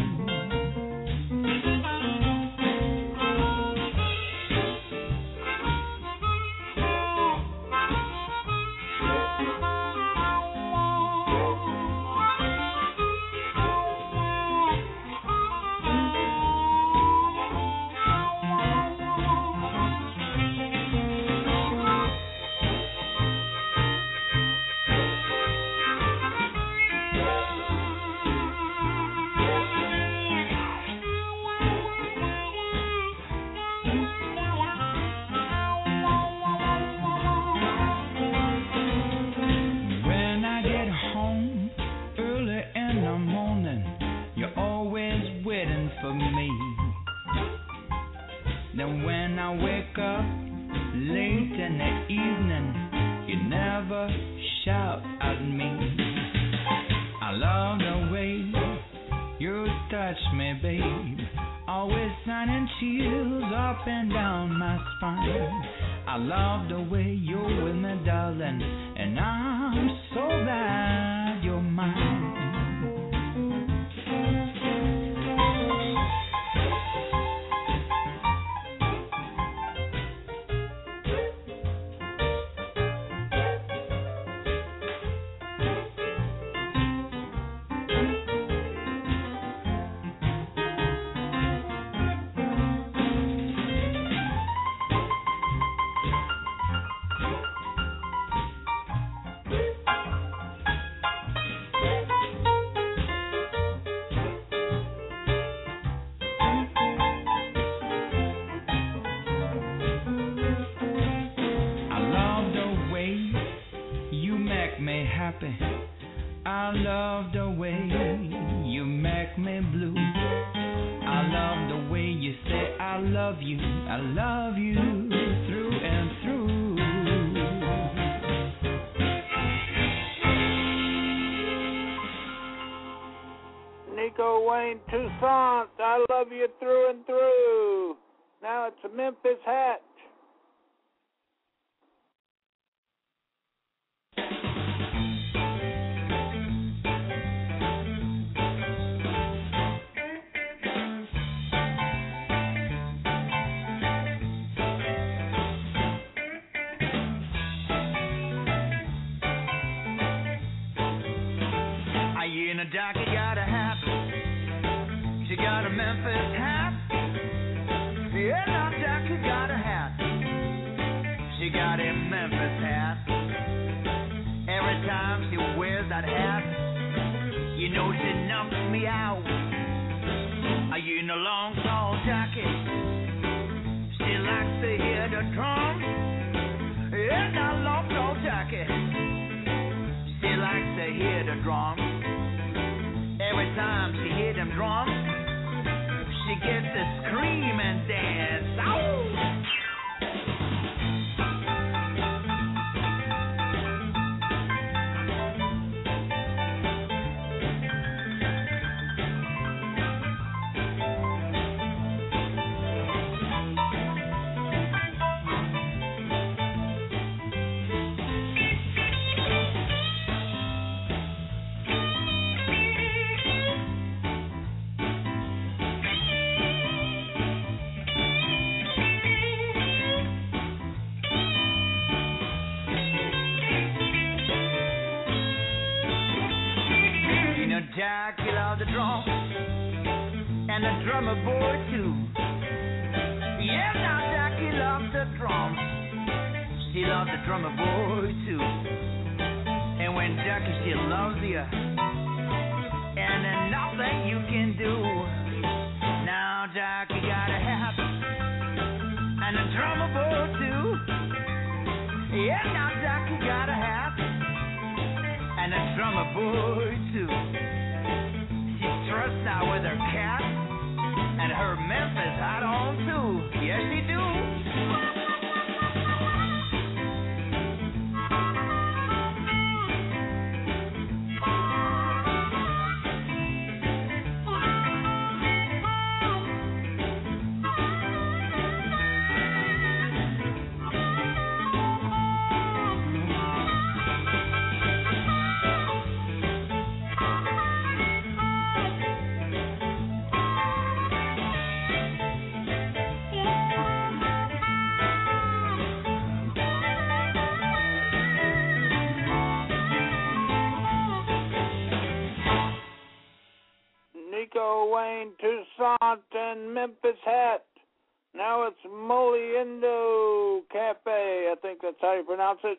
I love the way you're with me, darling, and I'm so glad you're mine. I love the way you make me blue. I love the way you say I love you. I love you through and through. Nico Wayne Toussaint, I love you through and through. Now it's a Memphis Hat. Jackie got a hat. She got a Memphis hat. Yeah, now Jackie got a hat. She got a Memphis hat. Every time she wears that hat, you know she knocks me out. Are you in a long tall jacket? She likes to hear the drums. Yeah, now long tall jacket. She likes to hear the drums. Every time she hear them drums, she gets to scream and dance. Ow! Jackie loved the drum and the drummer boy too. Yeah, now Jackie loves the drum. She loved the drummer boy too. And knowing Ducky, she loves you, and there's nothing you can do. Now Ducky got a hat and a drummer boy too. Yeah, now Ducky got a hat and a drummer boy too. She's dressed out with her cat and her Memphis hat on too. Yes, she do. Nico Wayne, Toussaint, and Memphis Hat. Now it's Moliendo Cafe. I think that's how you pronounce it.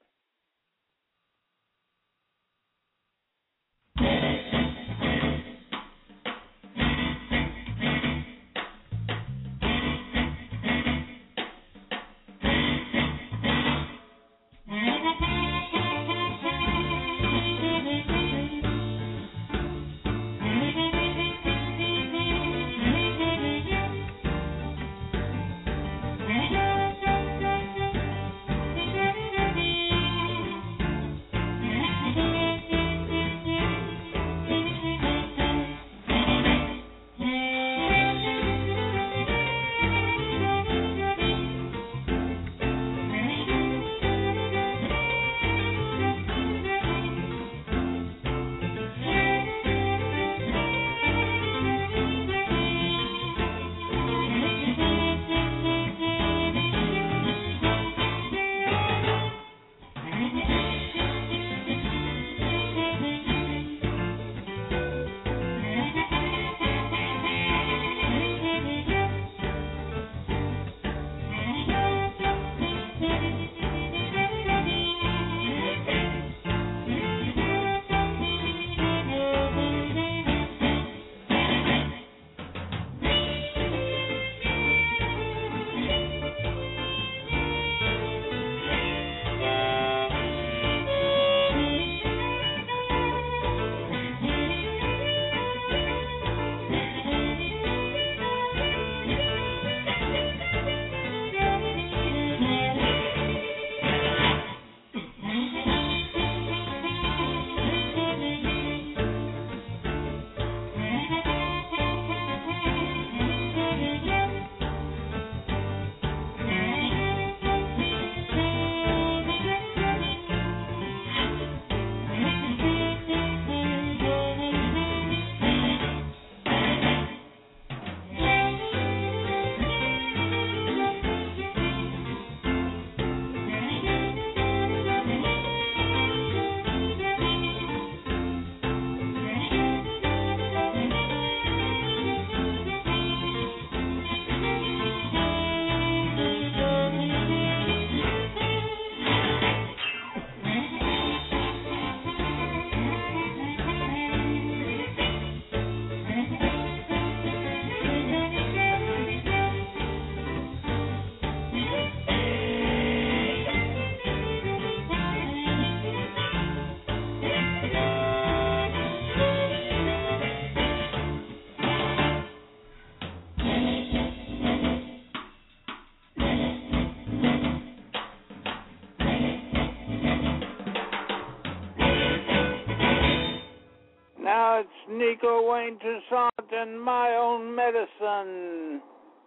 Now it's Nico Wayne, Toussaint, and My Own Medicine.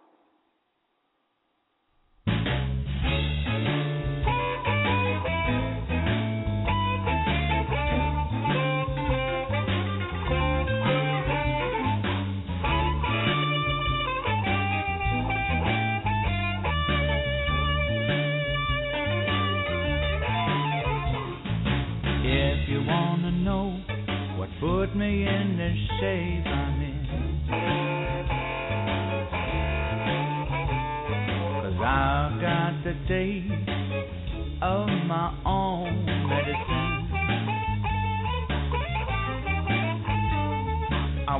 If you wanna know what put me in the shape I'm in, 'cause I've got the taste of my own medicine.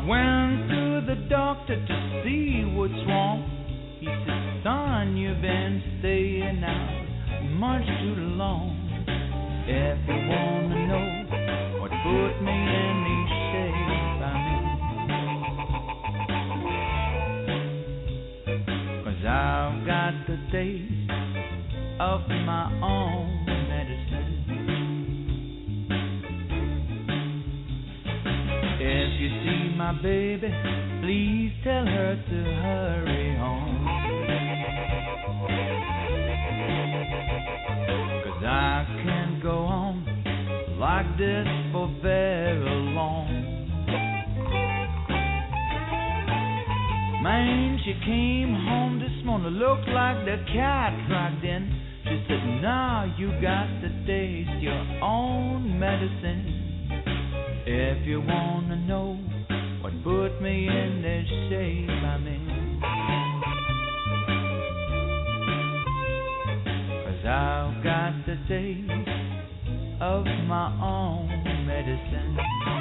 went to the doctor to see what's wrong. He said, son, you've been staying out much too long. If you wanna know what put me in these shape I'm in, 'cause I've got the taste of my own medicine. If you see my baby, please tell her to hurry home. I can't go on like this for very long. Man, she came home this morning, looked like the cat dragged in. She said, now you got to taste your own medicine. If you wanna know what put me in this shape I'm in, I've got the taste of my own medicine.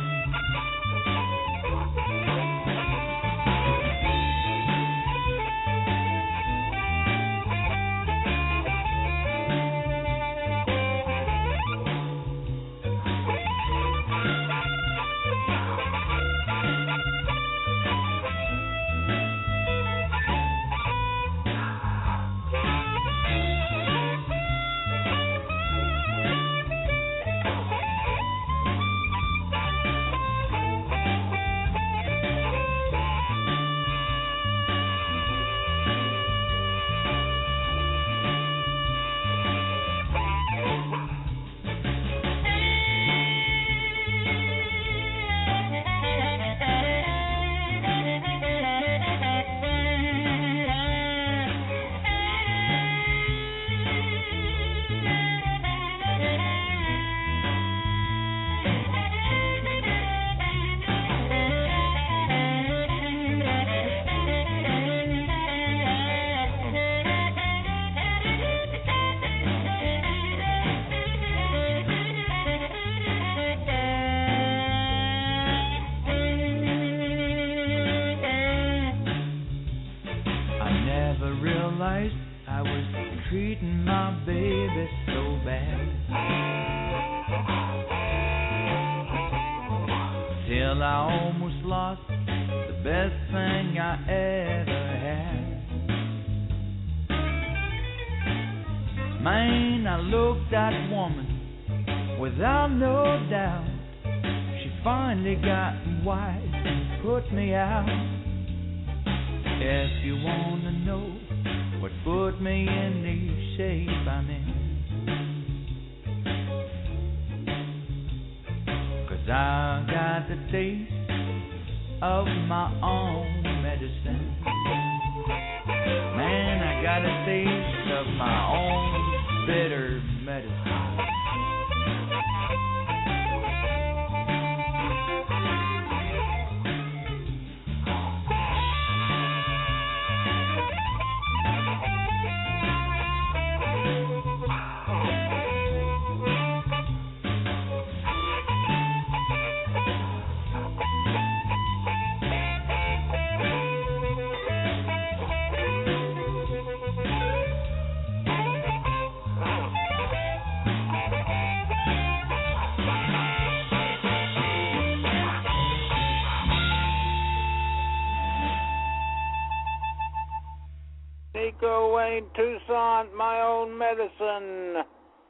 Wayne Toussaint, my own medicine.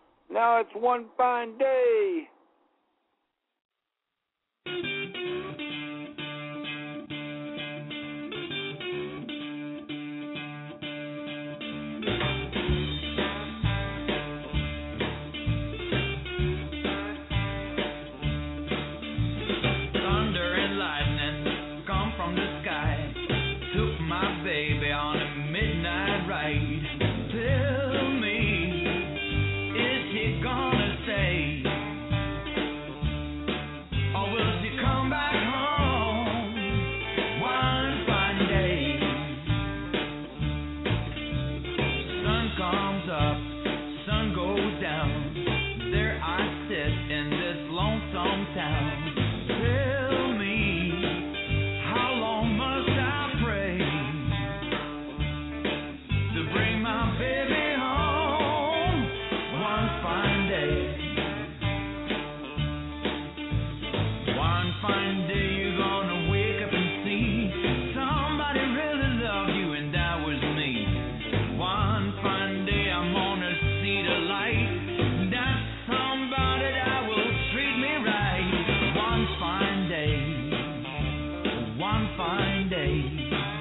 Now it's one fine day. Thunder and lightning come from the sky, took my baby on a midnight ride. Tell me, is he gonna stay? fine day you're gonna wake up and see somebody really loved you, and that was me. One fine day I'm gonna see the light. That's somebody that will treat me right. One fine day, one fine day.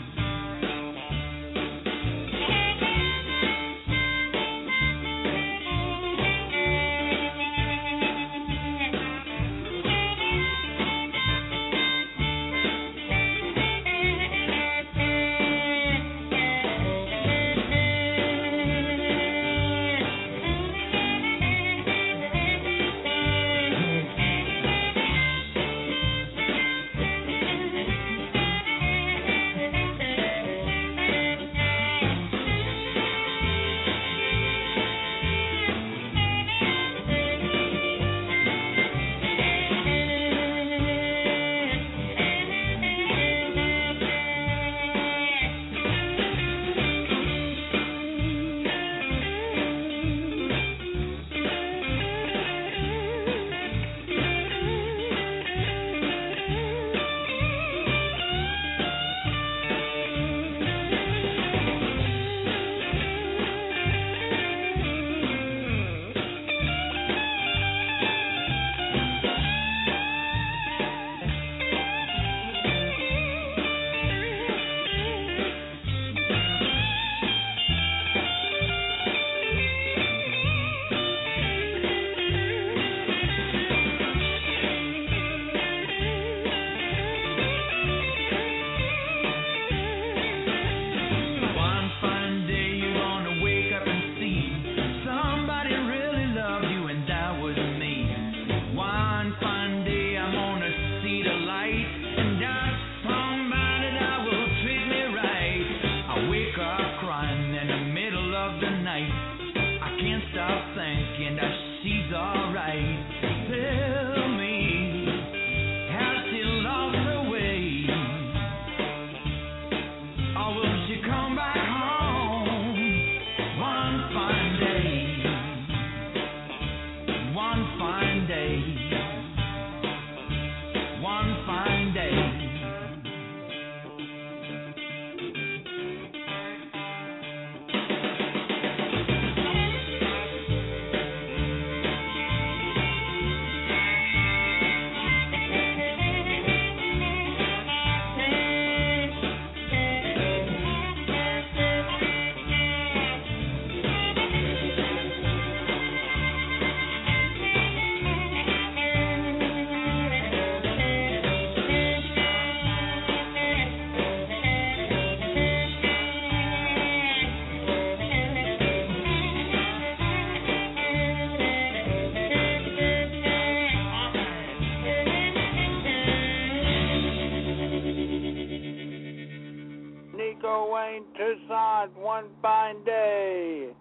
Tucson, one fine day.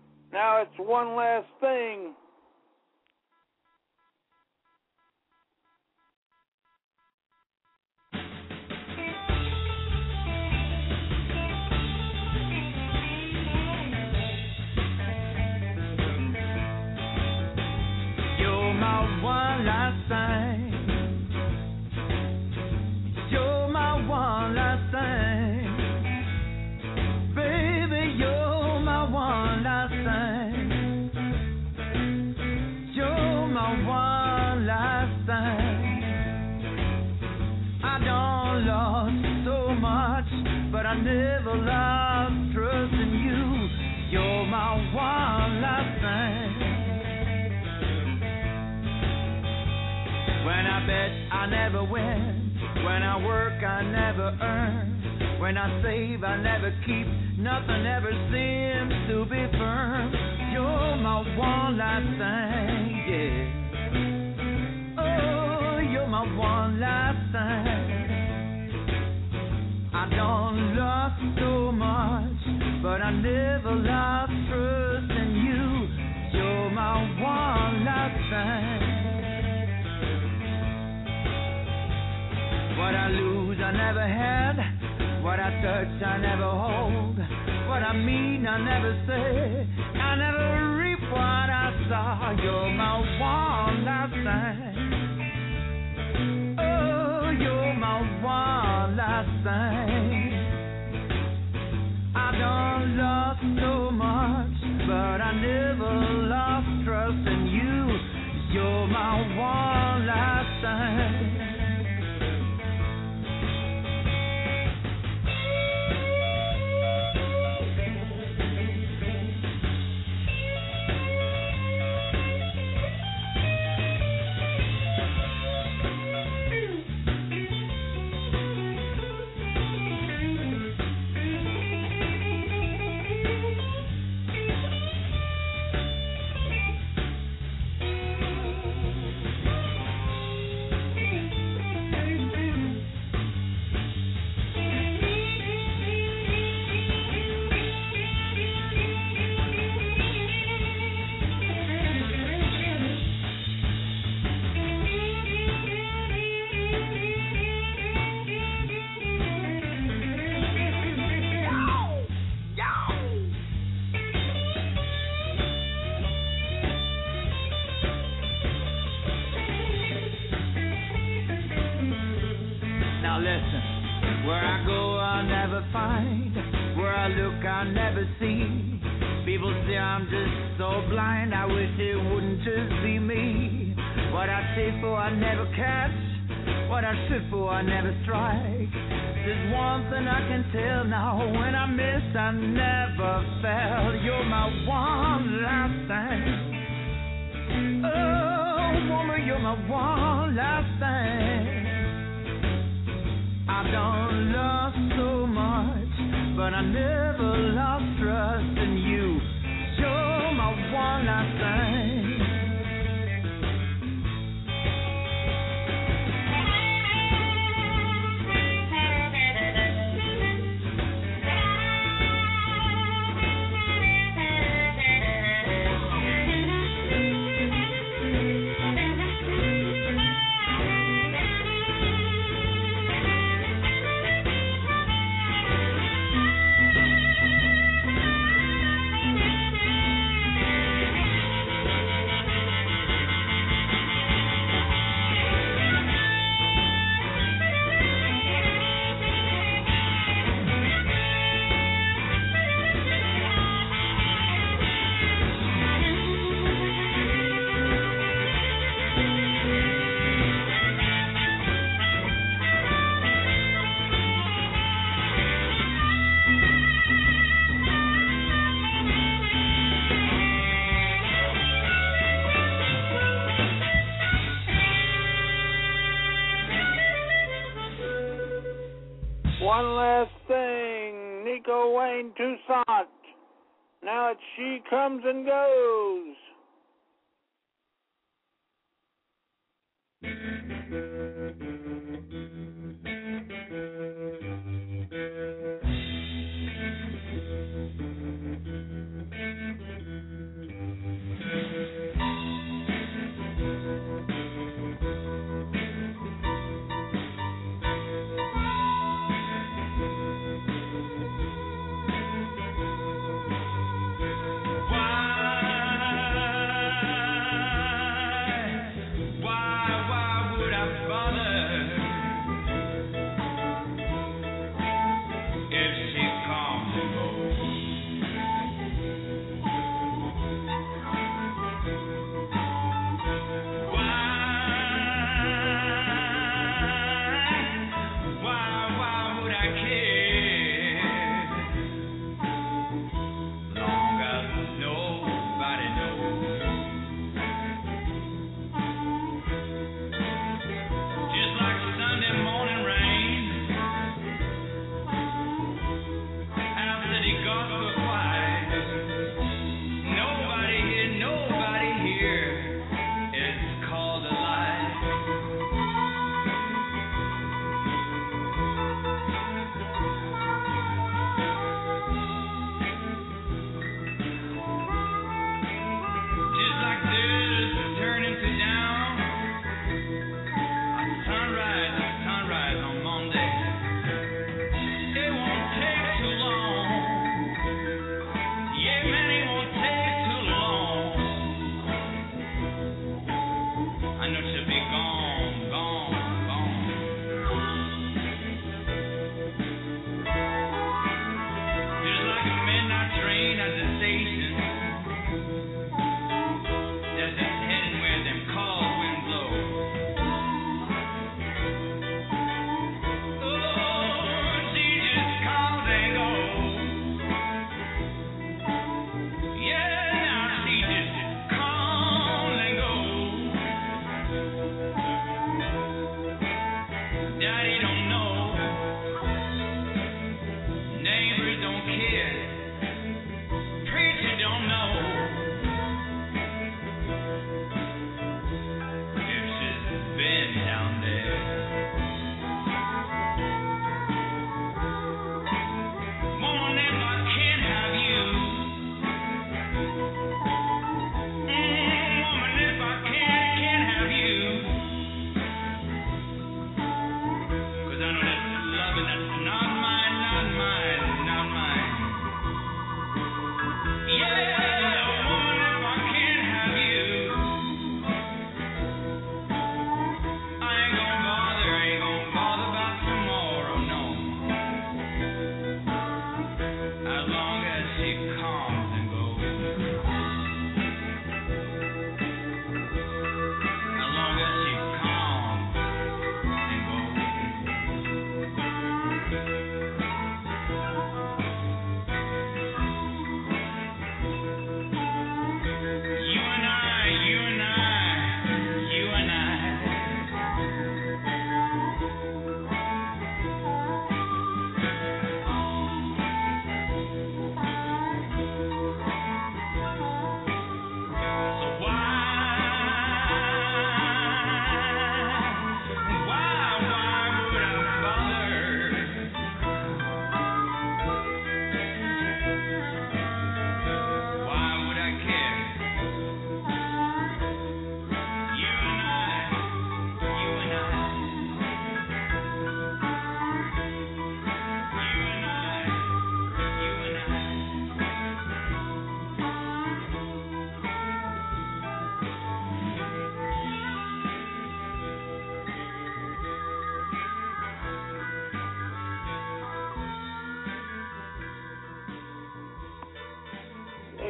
Now it's one last thing. You're my one last thing. You're my one last thing. Baby, you're my one last thing. You're my one last thing. I done lost so much, but I never lost trust in you. You're my one last thing. When I bet, I never win. When I work, I never earn. When I save, I never keep. Nothing ever seems to be firm. You're my one last thing, yeah. Oh, you're my one last thing. I done lost so much, but I never lost trust in you. You're my one last thing. What I lose, I never had. What I touch, I never hold. What I mean, I never say. I never reap what I sow. You're my one last thing. Oh. one last thing. I done lost so much, but I never lost trust in you. You're my one last thing. One last thing, Nico Wayne Toussaint. Now it's She Comes and Goes. Why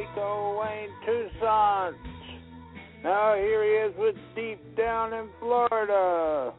Rico, Wayne Toussaint. Now here he is with Deep Down in Florida.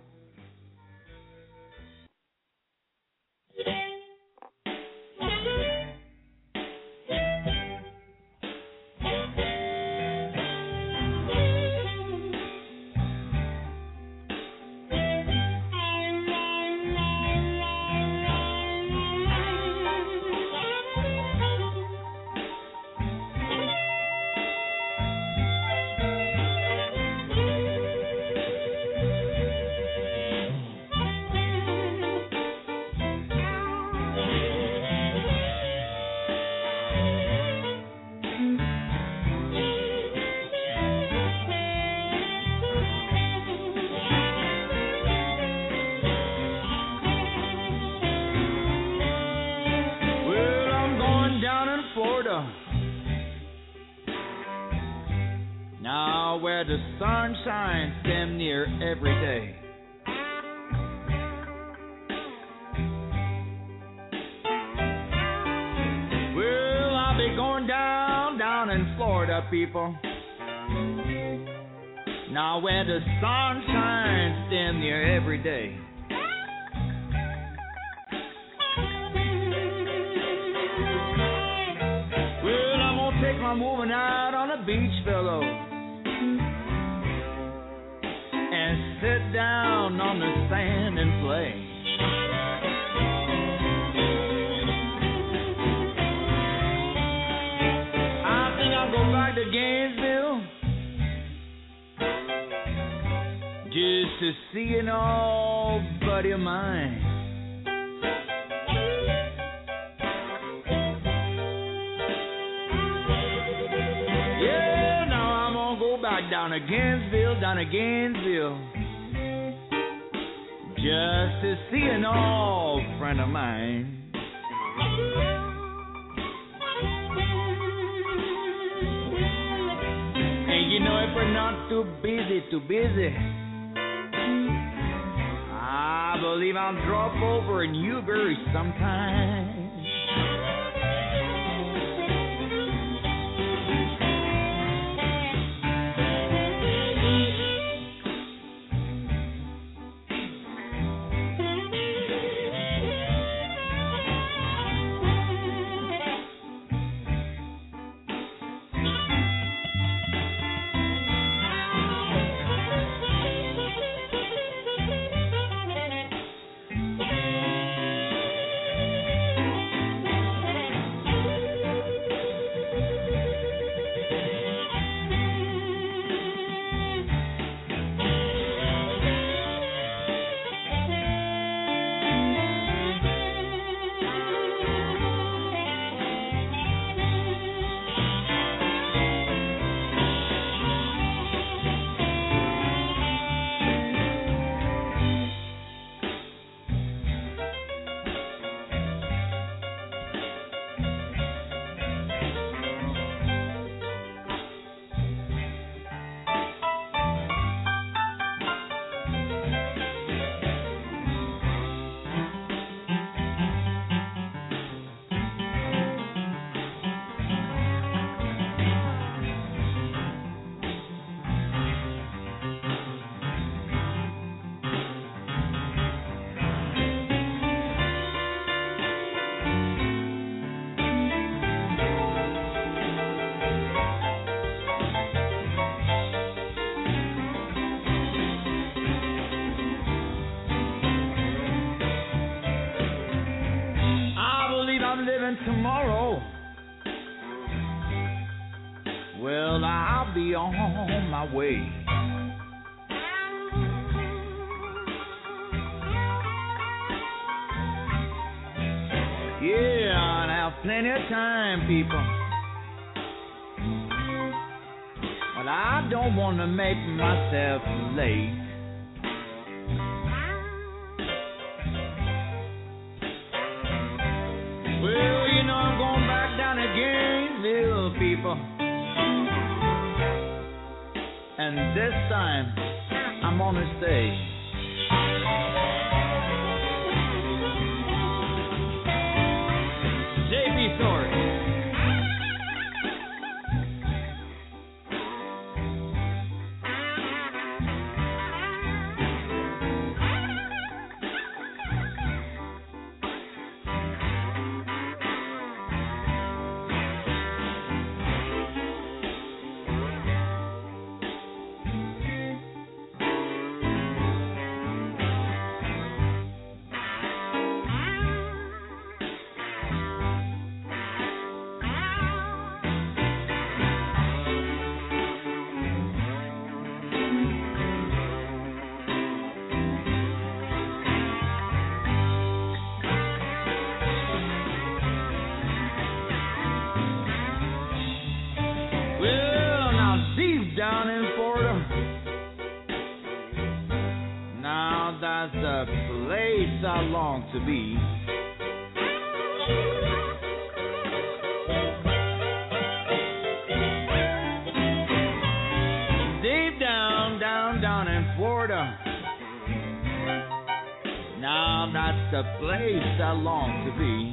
Now where the sun shines damn near every day. Well, I'll be going down, down in Florida, people. Now where the sun shines damn near every day. Well, I'm gonna take my moving out on the beach, fellow. Sit down on the sand and play. I think I'll go back to Gainesville just to see an old buddy of mine. Yeah, now I'm gonna go back down to Gainesville, down to Gainesville. Just to see an old friend of mine. And you know, if we're not too busy, too busy, I believe I'll drop over in Newberry sometime. Tomorrow, well, I'll be on my way. Yeah, and I have plenty of time, people, but I don't want to make myself late. Well, you know, I'm going back down to Gainesville, people. And this time, I'm gonna stay. J P Thorpe. the place I long to be. Deep down, down, down in Florida. Now that's the place I long to be.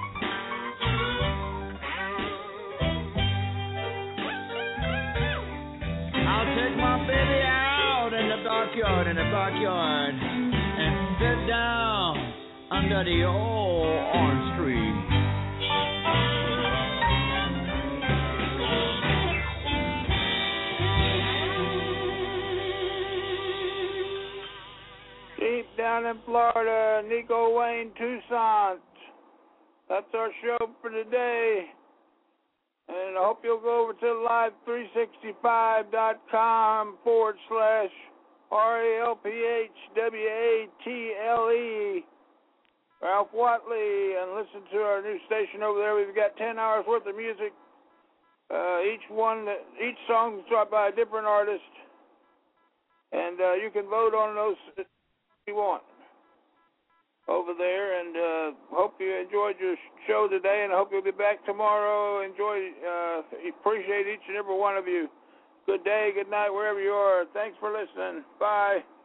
I'll take my baby out in the backyard, in the backyard, and sit down under the old orange tree. Deep down in Florida, Nico Wayne Toussaint. That's our show for today. And I hope you'll go over to live three sixty-five dot com forward slash R A L P H W A T L E, Ralph Watley, and listen to our new station over there. We've got ten hours worth of music. Uh, each one, each song is brought by a different artist. And uh, you can vote on those if you want over there, and uh, hope you enjoyed your show today, and I hope you'll be back tomorrow. Enjoy, uh, appreciate each and every one of you. Good day, good night, wherever you are. Thanks for listening. Bye.